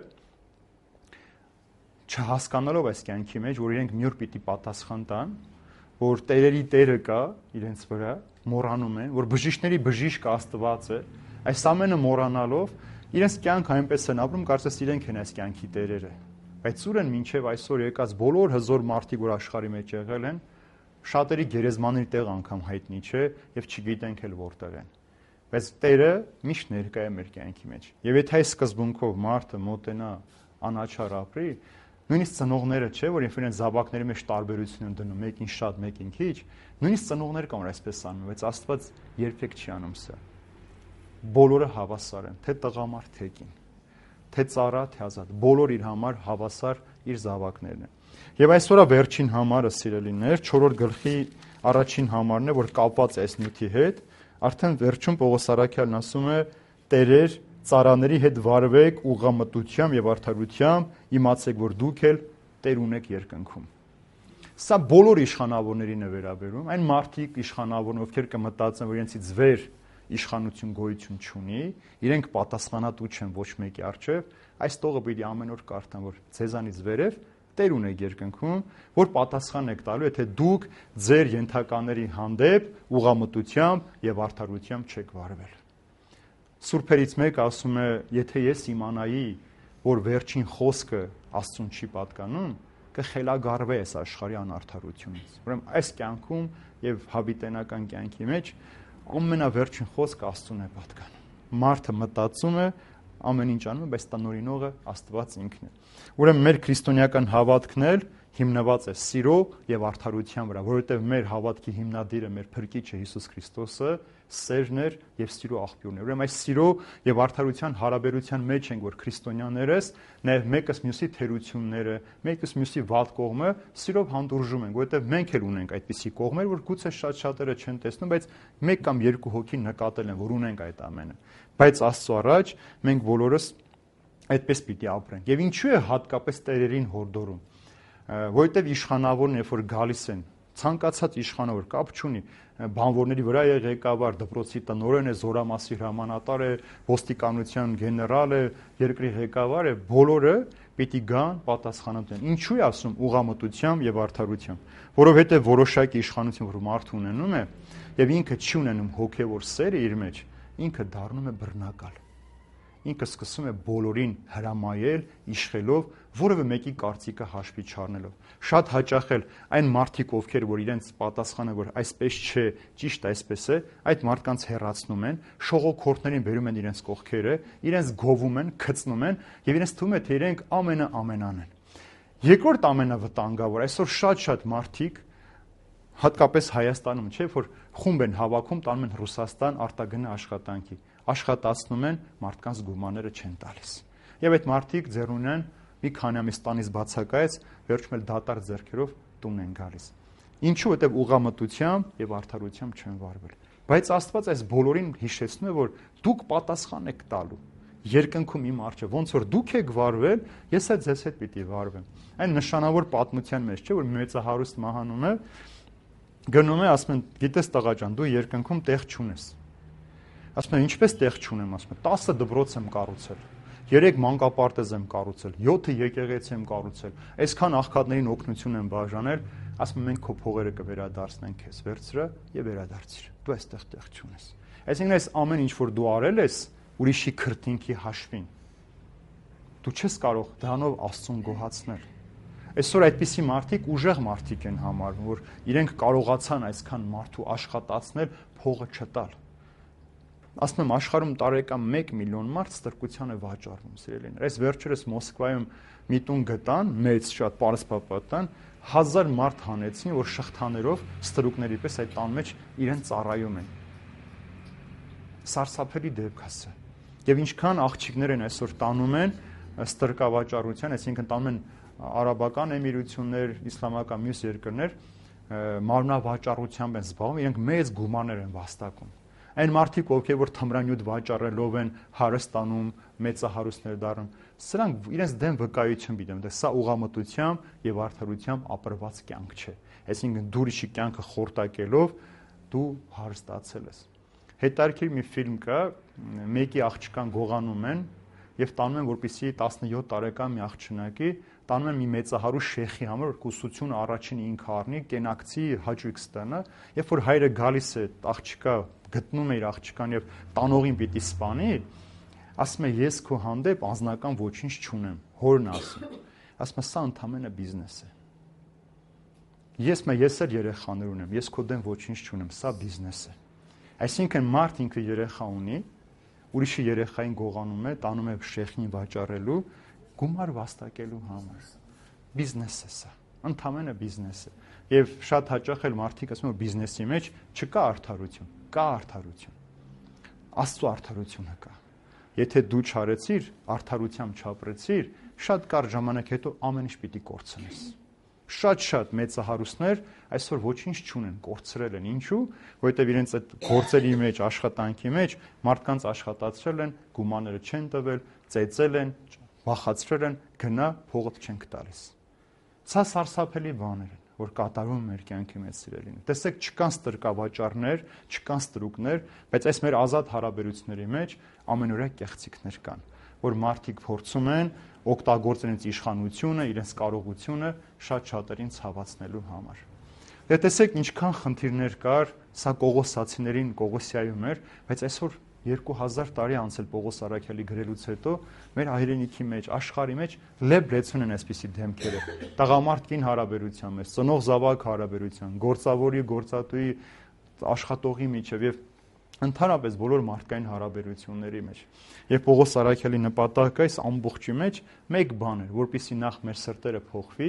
չհասկանալով այս կյանքի մեջ, որ իրենք մի օր պիտի պատասխան տան, որ Տերերի Տերը կա իրենց վրա, մոռանում են, որ բժիշկների բժիշկը Աստված է, այս ամենը մոռանալով իրենց կյանքը այնպես են ապրում, կարծես իրենք են այս կյանքի տերերը։ Բայց ուր են մինչև այսօր եկած բոլոր հզոր մարդիկ, որ աշխարհի մեջ եղել են, շատերի գերեզմանների տեղ անգամ հայտնի չէ եւ չգիտենք էլ որտեղ են։ Բայց Տերը միշտ ներկա է մեր կյանքի մեջ։ Եվ եթե այս սկզբունքով մարդը մոտենա անաչառ ապրի, նույնիսկ ծնողները չէ, որ երբ իրենց զաբակների մեջ տարբերություն են դնում, մեկին շատ, մեկին քիչ, նույնիսկ ծնողները կան այսպես անում, բայց Աստված երբեք չի անում սա։ Բոլորը հավասար են, թե տղամարդ, թե կին, թե ծառա, թե ազատ, բոլոր իր համար հավասար իր զավակներն են։ Եվ այսօրը վերջին համարը, սիրելիներ, չորրորդ գլխի առաջին համարն է, որ կապված է այս նյութի հետ, արդեն վերջում Պողոս առաքյալն ասում է՝ տերեր, ծառաների հետ վարվեք ուղղամտությամբ եւ արդարությամբ, իմացեք, որ դուք էլ Տեր ունեք երկնքում։ Սա բոլոր իշխանավորներին է վերաբերում, այն մարդիկ իշխանավորներ, ովքեր կմտածեն, որ իրենցից վեր իշխանություն գոյություն չունի, իրենք պատասխանատու չեն ոչ մեկի առջև, այս տողը պիտի ամեն օր կարդան, որ ձեզանից վերև Տեր ունեք երկնքում, որ պատասխան եք տալու, եթե դուք ձեր ենթականների հանդեպ ուղղամտությամբ եւ արդարությամբ չեք վարվել։ Սուրբերից մեկը ասում է, եթե ես իմանայի, որ վերջին խոսքը Աստծուն չի պատկանում, կխելագարվե այս աշխարհի անարդարությունից։ Ուրեմն այս կյանքում եւ հավիտենական կյանքի մեջ ամենավերջին խոսքը Աստծուն է պատկանում։ Մարդը մտածում է, ամեն ինչ անում է, բայց տնօրինողը Աստված ինքն է։ Ուրեմն մեր քրիստոնեական հավատքն էլ հիմնված է սիրո եւ արդարության վրա, որովհետեւ մեր հավատքի հիմնադիրը, մեր Փրկիչը Հիսուս Քրիստոսը սերն էր եւ սիրո աղբյուրն էր։ Ուրեմն այս սիրո եւ արդարության հարաբերության մեջ ենք, որ քրիստոնյաներս նաեւ մեկս մյուսի թերությունները, մեկս մյուսի վատ կողմը սիրով հանդուրժում ենք, որովհետեւ մենք էլ ունենք այդպիսի կողմեր, որ գուցե շատ շատերը չեն տեսնում, բայց մեկ կամ երկու հոգի նկատել են, որ ունենք այդ ամենը։ Բայց Աստծո առաջ մենք բոլորս այդպես պիտի ապրենք։ Եվ ինչու է հատկապես տերերին հորդորում, որովհետև իշխանավորն երբ որ գալիս են, ցանկացած իշխանավոր կապ չունի, բանվորների վրա է ղեկավար, դպրոցի տնօրեն է, զորամասի հրամանատար է, ոստիկանության գեներալ է, երկրի ղեկավար է, բոլորը պիտի գան պատասխանատու։ Ինչու է ասում ուղղամտությամբ եւ արդարությամբ, որովհետև որոշակի իշխանություն, որ մարդը ունենում է, եւ ինքը չի ունենում հոգեվոր սերը իր մեջ, ինքը դառնում է բռնակալ։ ինքը սկսում է բոլորին հրամայել, իշխելով, որևէ մեկի կարծիքը հաշվի չառնելով։ Շատ հաճախ էլ այն մարդիկ, ովքեր որ իրենց պատասխանը որ այսպես չէ, ճիշտ այսպես է, այդ մարդկանց հեռացնում են, շողոքորթներին բերում են իրենց կողքերը, իրենց գովում են, գցնում են եւ իրենց թվում է թե իրենք ամենը ամենան են։ Երկրորդ ամենավտանգավոր, այսօր շատ-շատ մարդիկ հատկապես Հայաստանում, չէ, որ խումբ են հավաքում, տանում են Ռուսաստան արտագնա աշխատանքի, աշխատացնում են, մարդկանց գումարները չեն տալիս։ Եվ այդ մարդիկ ձեռ ունեն մի քանի ամիս տանից բացակայից, վերջում էլ դատարկ ձեռքերով տուն են գալիս։ Ինչու՞, որտեղ ուղղամտությամբ եւ արդարությամբ չեն վարվել։ Բայց Աստված այս բոլորին հիշեցնում է, որ դուք պատասխան եք տալու։ Երկնքում իմ առջև, ոնց որ դուք եք վարվել, ես էլ ձեզ հետ պիտի վարվեմ։ Այն նշանավոր պատմության մեջ չէ, որ մեծահարուստ մահանում է, գնում է, ասում են, գիտես տղա ջան, դու երկնքում տեղ չունես։ Ասում են, ինչպես տեղ չունեմ, ասում են, տասը դպրոց եմ կառուցել, երեք մանկապարտեզ եմ կառուցել, յոթ եկեղեցի եմ կառուցել, այսքան աղքատներին օգնություն եմ բաժանել, ասում են, մենք քո փողերը կվերադարձնենք քեզ, վերցրա եւ վերադարձիր։ Դու այստեղ տեղ չունես։ Այսինքն այս ամեն ինչ որ դու արել ես, ուրիշի քրտինքի հաշվին, դու չես կարող դրանով Աստծուն գոհացնել։ Այսօր այդպիսի մարդիկ ուժեղ մարդիկ են համարվում, որ իրենք կարողացան այսքան մարդու աշխատացնել, փողը չտալ։ Ասում եմ, աշխարհում տարեկան մեկ միլիոն մարդ ստրկության է վաճառվում, սիրելիներ։ Այս վերջերս Մոսկվայում մի տուն գտան, մեծ շատ պարսպապատան, հազար մարդ հանեցին, որ շղթաներով ստրուկների պես այդ տան մեջ իրեն ծառայում են։ Սարսափելի դեպք է սա։ Եվ ինչքան աղջիկներ են այսօր տանում են ստրկավաճառության, այսինքն տանում են արաբական էմիրություններ, իսլամական մյուս երկրներ մարմնավաճառությամբ են զբաղվում, իրենք մեծ գումարներ են վաստակում։ Այն մարդիկ, ովքեր որ թմրանյութ վաճառելով են հարստանում, մեծահարուստներ դառնում, սրանք իրենց դեմ վկայություն պիտի տան, սա ուղղամտությամբ եւ արդարությամբ ապրված կյանք չէ։ Այսինքն դու ուրիշի կյանքը խորտակելով դու հարստացել ես։ Հետարքիր մի ֆիլմ կա, մեկի աղջկան գողանում են եւ տանում են, որպեսզի տասնյոթ տարեկան մի աղջնակի տանում են մի մեծահարու շեխի համար, որ կուսությունը առաջին ինքը առնի, կենակցի հաճույք ստանա, երբ որ հայրը գալիս է, աղջկա գտնում է իր աղջկան եւ տանողին պիտի սպանի, ասում է ես քո հանդեպ անձնական ոչինչ չունեմ, հորն ասում։ Ասում է սա ընդամենը բիզնես է։ Ես մե ես էլ երեխաներ ունեմ, ես քո դեմ ոչինչ չունեմ, սա բիզնես է։ Այսինքն մարդ ինքը երեխա ունի, ուրիշի երեխային գողանում է, տանում է շեխին վաճառելու, գումար վաստակելու համար։ Բիզնես է սա, ընդամենը բիզնես է։ Եվ շատ հաճախ էլ մարդիկ ասում են, որ բիզնեսի մեջ չկա արդարություն, կա արդարություն։ Աստծո արդարությունը կա։ Եթե դու չարեցիր, արդարությամբ չապրեցիր, շատ կարճ ժամանակ հետո ամեն ինչ պիտի կորցնես։ Շատ-շատ մեծահարուստներ այսօր ոչինչ չունեն, կորցրել են։ Ինչու՞, որովհետև իրենց այդ գործերի մեջ, աշխատանքի մեջ մարդկանց աշխատացրել են, գումարները չեն տվել, ծեծել են, վախացրել են, գնա փողդ չենք տալիս։ Սա սարսափելի բաներ են, որ կատարվում են մեր կյանքի մեջ, սիրելին։ Տեսեք, չկան ստրկավաճառներ, չկան ստրուկներ, բայց այս մեր ազատ հարաբերությունների մեջ ամենօրյա կեղծիքներ կան, որ մարդիկ փորձում են օգտագործել իրենց իշխանությունը, իրենց կարողությունը շատ շատերին ցավացնելու համար։ Դե տեսեք, ինչքան խնդիրներ կար, սա Կողոսացիներին Կողոսիայում էր, բայց այսօր երկու հազար տարի անցել Պողոս Առաքյալի գրելուց հետո մեր հայրենիքի մեջ, աշխարհի մեջ լեբ-լեցուն են այսպիսի դեմքերը։ Տղամարդ-կին հարաբերության մեջ, ծնող-զավակ հարաբերության, գործավորի, գործատուի, աշխատողի միջև եւ ընդհանրապես բոլոր մարդկային հարաբերությունների մեջ։ Եվ Պողոս Առաքյալի նպատակը այս ամբողջի մեջ մեկ բան էր, որպեսզի նախ մեր սրտերը փոխվի,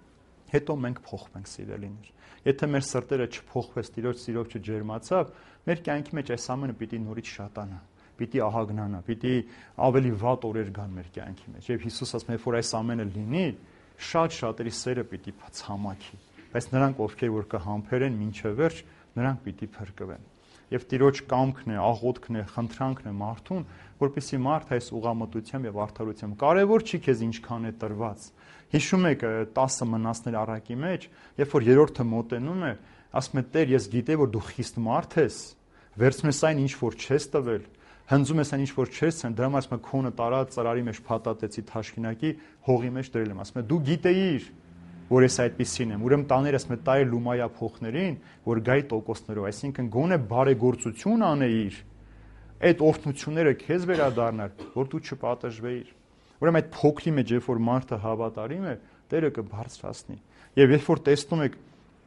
հետո մենք փոխվենք, սիրելիներ։ Եթե մեր սրտերը չփոխվեց, Տիրոջ սիրով չջերմացավ, մեր կյանքի մեջ այս ամենը պիտի նորից շատանա, պիտի ահագնանա, պիտի ավելի վատ օրեր գան մեր կյանքի մեջ։ Եվ Հիսուս ասում է, որ այս ամենը լինի, շատ շատերի սերը պիտի ցամաքի, բայց նրանք, ովքեր որ կհամբերեն մինչև վերջ, նրանք պիտի փրկվեն։ Եվ Տիրոջ կամքն է, աղոթքն է, խնդրանքն է մարդուն, որպեսզի մարդ այս ուղղամտությամբ եւ արդարությամբ կարեւոր չի քեզ ինչքան է տրված։ Հիշում եք տասը մնացներ առակի մեջ, երբ որ երրորդը մոտենում է, ասում է Տեր, ես գիտեի, որ դու խիստ մարդ ես, վերցնում ես այն ինչ որ չես տվել, հնձում ես այն ինչ որ չես ցեն, դրա համար ասում է քոնը տարած ծրարի մեջ փաթաթեցի թաշկինակի հողի մեջ դրել եմ, ասում է դու գիտեիր, որ ես այդպեսին եմ, ուրեմն տաներ ասում է տայ լումայա փոխներին, որ գայի տոկոսներով, այսինքն գոնե բարեգործություն անեիր, այդ օրհնությունները քեզ վերադառնար, որ դու չպատժվեիր։ Ուրեմն այդ փոքրի մեջ, երբ որ մարդը հավատարիմ է, Տերը կբարձրացնի։ Եվ երբ որ տեսնում եք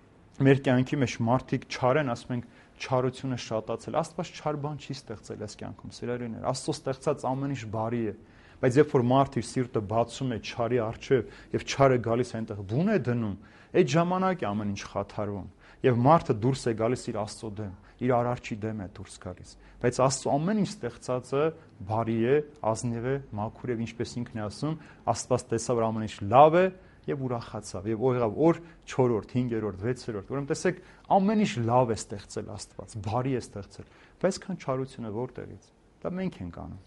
մեր կյանքի մեջ մարդիկ չար են, ասում ենք չարությունը շատացել։ Աստված չար բան չի ստեղծել այս կյանքում, սիրելիներ։ Աստծո ստեղծած ամեն ինչ բարի է։ Բայց երբ որ մարդը իր սիրտը բացում է չարի առջև եւ չարը գալիս այնտեղ բուն է դնում, այդ ժամանակ է ամեն ինչ խաթարվում։ Եվ մարդը դուրս է գալիս իր Աստծո դեմ, իր արարչի դեմ է դուրս գալիս։ Բայց Աստծո ամեն ինչ ստեղծածը բարի է, ազնիվ է, մաքուր է, ինչպես ինքն է ասում, Աստված տեսավ, որ ամեն ինչ լավ է եւ ուրախացավ եւ ողավ օր չորրորդ, հինգերորդ, վեցերորդ։ Ուրեմն տեսեք, ամեն ինչ լավ է ստեղծել Աստված, բարի է ստեղծել, բայց քան չարությունը որտեղից։ Դա մենք ենք անում։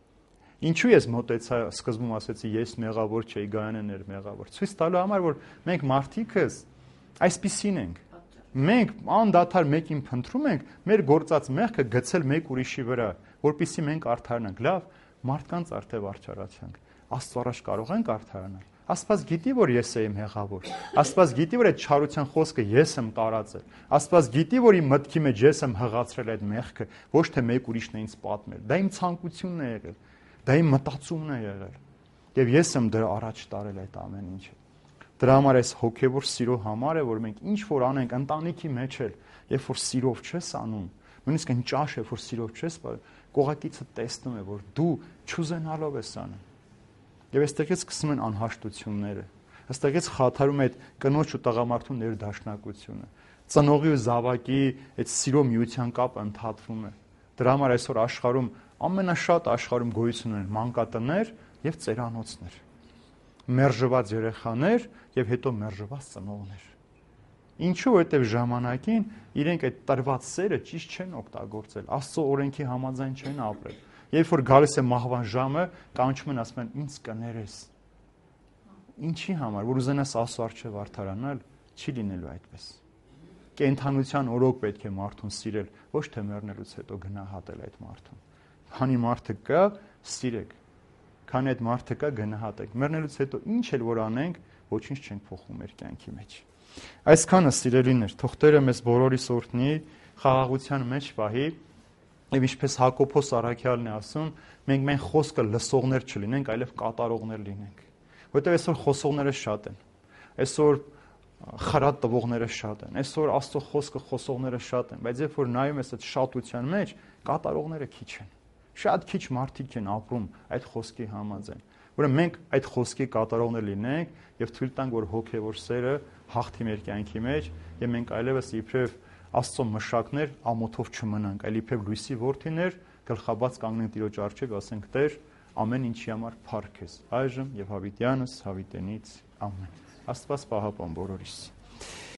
Ինչու ես մոտեցա, սկզբում ասեցի, ես մեղավոր չէի, Գայանն էր մեղավոր։ Ցույց տալու համար, որ մենք մարդիկս այսպիսին ենք։ Մենք անդադար մեկին փնտրում ենք, մեր գործած մեղքը գցել մեկ ուրիշի վրա, որpիսի մենք արդարանանք։ Լավ, մարդկանց արդև արդարացանք։ Աստծո առաջ կարող ենք արդարանալ։ Աստված գիտի, որ ես եմ մեղավոր։ Աստված գիտի, որ այդ չարության խոսքը ես եմ տարածել։ Աստված գիտի, որ իմ մտքի մեջ ես եմ հղացրել այդ մեղքը, ոչ թե մեկ ուրիշն է ինձ պատմել։ Դա իմ ցանկությունն է եղել։ Դա իմ մտածումն է եղել։ Եվ ես եմ դրա առաջ տարել այդ ամեն ինչը։ Դրա համար այս հոգևոր սիրո համար է, որ մենք ինչ որ անենք ընտանիքի մեջ էլ, երբ որ սիրով չես անում, նույնիսկ այն ճաշը, երբ որ սիրով չես, կողակիցը տեսնում է, որ դու չուզենալով ես անում։ Եվ այստեղից սկսում են անհաշտությունները։ Այստեղից խաթարում է այդ կնոջ ու տղամարդու ներդաշնակությունը։ Ծնողի ու զավակի այդ սիրո միության կապը ընդհատվում է։ Դրա համար այսօր աշխարհում ամենաշատ աշխարհում գոյություն ունեն մանկատներ եւ ծերանոցներ։ Մերժված երեխաներ եւ հետո մերժված ծնողներ։ Ինչու, որովհետեւ ժամանակին իրենք այդ տրված սերը ճիշտ չեն օգտագործել, Աստծո օրենքի համաձայն չեն ապրել։ Երբ որ գալիս է մահվան ժամը, կանչում են, ասում են, ինձ կներես։ Ինչի համար, որ ուզենաս Աստծո առջև արդարանալ, չի լինելու այդպես։ Կենդանության օրոք պետք է մարդուն սիրել, ոչ թե մեռնելուց հետո գնահատել այդ մարդուն։ Քանի մարդը կա, սիրեք։ Քանի այդ մարդը կա, գնահատեք։ Մեռնելուց հետո ինչ էլ որ անենք, ոչինչ չենք փոխում մեր կյանքի մեջ։ Այսքանը սիրելիներ, թող Տերը մեզ բոլորիս օրհնի, խաղաղության մեջ պահի։ Եվ ինչպես Հակոբոս Առաքյալն է ասում, մենք մենք խոսքը լսողներ չլինենք, այլև կատարողներ լինենք։ Որտեղ այսօր խոսողները շատ են։ Այսօր խրատ տվողները շատ են։ Այսօր Աստծո խոսքը խոսողները շատ են, բայց երբ որ նայում ես այդ շատության մեջ, կատարողները քիչ են։ Շատ քիչ մարդիկ են ապրում այդ խոսքի համաձայն։ Ուրեմն մենք այդ խոսքի կատարողներ լինենք եւ թույլ տանք, որ հոգեվոր սերը հաղթի մեր կյանքի մեջ եւ մենք այլևս իբրև Աստծո մշակներ ամոթով չմնանք, այլ իբրև լույսի որդիներ գլխաբաց կանգնենք Տիրոջ առջև, ասենք Տեր, ամեն ինչի համար փառք ես, այժմ եւ հավիտյանս հավիտենից ամեն։ Աստված պահապան բոլորիս։